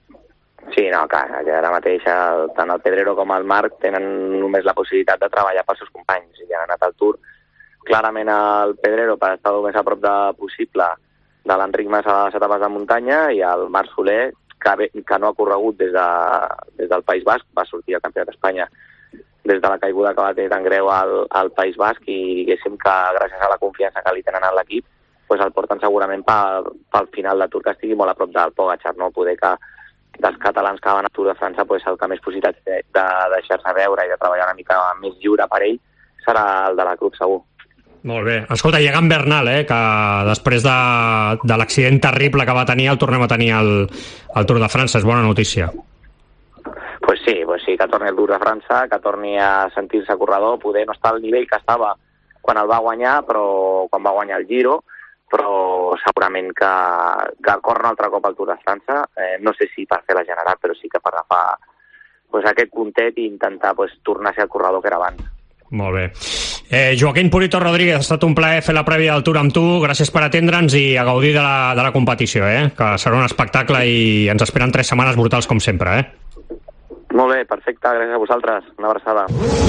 Sí, no, clar, que ara mateix el, tant el Pedrero com el Marc tenen només la possibilitat de treballar pels seus companys i han anat al Tour. Clarament el Pedrero per estar el més a prop de possible de l'Enric Mas a les etapes de muntanya, i el Marc Soler, que, ve, que no ha corregut des, de, des del País Basc, va sortir al Campionat d'Espanya des de la caiguda que va tenir tan greu al, al País Basc, i diguéssim que gràcies a la confiança que li tenen a l'equip pues el porten segurament pel, pel final de Tour, que estigui molt a prop del Pogačar, no? Poder que dels catalans que van a Tour de França, pues, el que més possibilitats de, de deixar-se veure i de treballar una mica més lliure per ell serà el de la Cruz, segur. Molt bé. Escolta, llegant Bernal, eh, que després de, de l'accident terrible que va tenir el tornem a tenir al, al Tour de França, és bona notícia. Pues sí, pues sí, que torni al Tour de França, que torni a sentir-se corredor, poder no estar al nivell que estava quan el va guanyar, però quan va guanyar el Giro, però segurament que, que corre un altre cop al Tour de França, eh, no sé si per fer la general, però sí que per agafar pues, aquest puntet i intentar pues, tornar a ser el corredor que era abans. Molt bé. Eh, Joaquim Purito Rodríguez, ha estat un plaer fer la prèvia del Tour amb tu, gràcies per atendre'ns i a gaudir de la, de la competició, eh? Que serà un espectacle i ens esperen tres setmanes brutals com sempre, eh? Molt bé, perfecte, gràcies a vosaltres, una abraçada.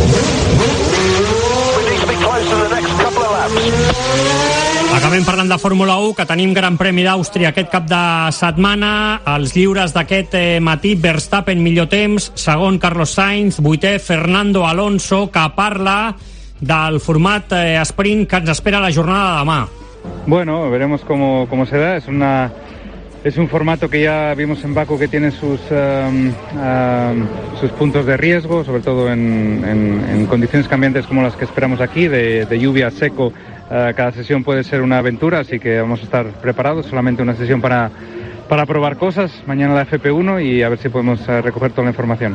Acabem parlant de Fórmula u, que tenim Gran Premi d'Àustria aquest cap de setmana, els lliures d'aquest eh, matí, Verstappen millor temps, segon Carlos Sainz, vuitè Fernando Alonso, que parla del format eh, sprint que ens espera la jornada de demà. Bueno, veremos cómo, cómo se da, es una... Es un formato que ya vimos en Baku que tiene sus, um, um, sus puntos de riesgo, sobre todo en, en, en condiciones cambiantes como las que esperamos aquí, de, de lluvia, seco. Uh, cada sesión puede ser una aventura, así que vamos a estar preparados. Solamente una sesión para, para probar cosas. Mañana la F P uno y a ver si podemos uh, recoger toda la información.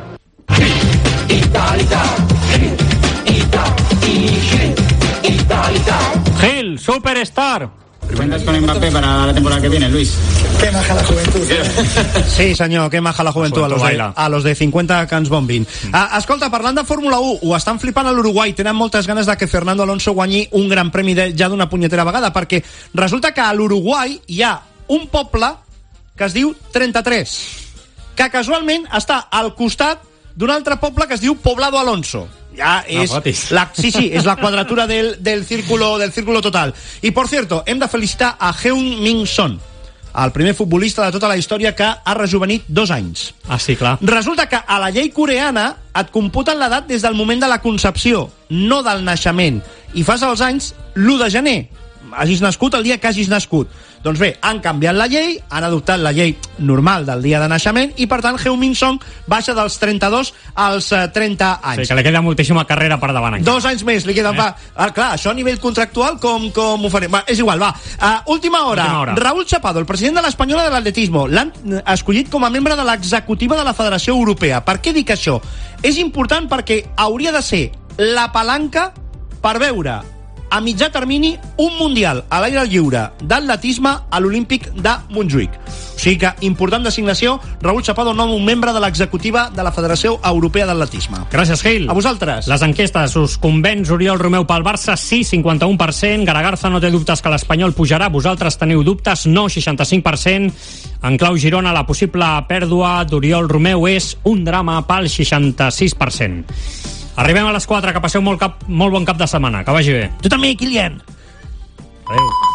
Gil, Superstar. ¿Cuentas con Mbappé para la temporada que viene, Luis? Qué maja la juventud. Sí, senyor, que maja la joventut a los de, a los de cinquanta que ens bombin. Mm. Ah, escolta, parlant de Fórmula u, ho estan flipant a l'Uruguai, tenen moltes ganes de que Fernando Alonso guanyi un gran premi de, ja d'una punyetera vegada, perquè resulta que a l'Uruguai hi ha un poble que es diu trenta-tres, que casualment està al costat d'un altre poble que es diu Poblado Alonso. Ja és no, la, sí, sí, és la quadratura del, del, círculo, del círculo total. I, por cierto, hem de felicitar a Heung-min Son, el primer futbolista de tota la història que ha rejuvenit dos anys. Ah, sí, clar. Resulta que a la llei coreana et computen l'edat des del moment de la concepció, no del naixement. I fas els anys l'u de gener. Hagis nascut el dia que hagis nascut. Doncs bé, han canviat la llei, han adoptat la llei normal del dia de naixement i, per tant, Heung-min Son baixa dels trenta-dos als trenta anys. Sí, que li queda moltíssima carrera per davant. Dos anys més li queden. Eh? Va. Ah, clar, això a nivell contractual com, com ho farem? Va, és igual, va. Uh, última, hora. última hora. Raúl Chapado, el president de l'Espanyola de l'Atletismo, l'han escollit com a membre de l'executiva de la Federació Europea. Per què dic això? És important perquè hauria de ser la palanca per veure a mitjà termini un mundial a l'aire lliure d'atletisme a l'Olímpic de Montjuïc. O sigui que, important designació, Raúl Chapado, nou membre de l'executiva de la Federació Europea d'Atletisme. Gràcies, Gil. A vosaltres. Les enquestes us convenç Oriol Romeu pel Barça? Sí, cinquanta-un per cent. Garagarza no té dubtes que l'Espanyol pujarà. Vosaltres teniu dubtes? No, seixanta-cinc per cent. En clau Girona, la possible pèrdua d'Oriol Romeu és un drama pel seixanta-sis per cent. Arribem a les quatre, que passeu molt, cap, molt bon cap de setmana. Que vagi bé. Tu també, Kilian. Adéu.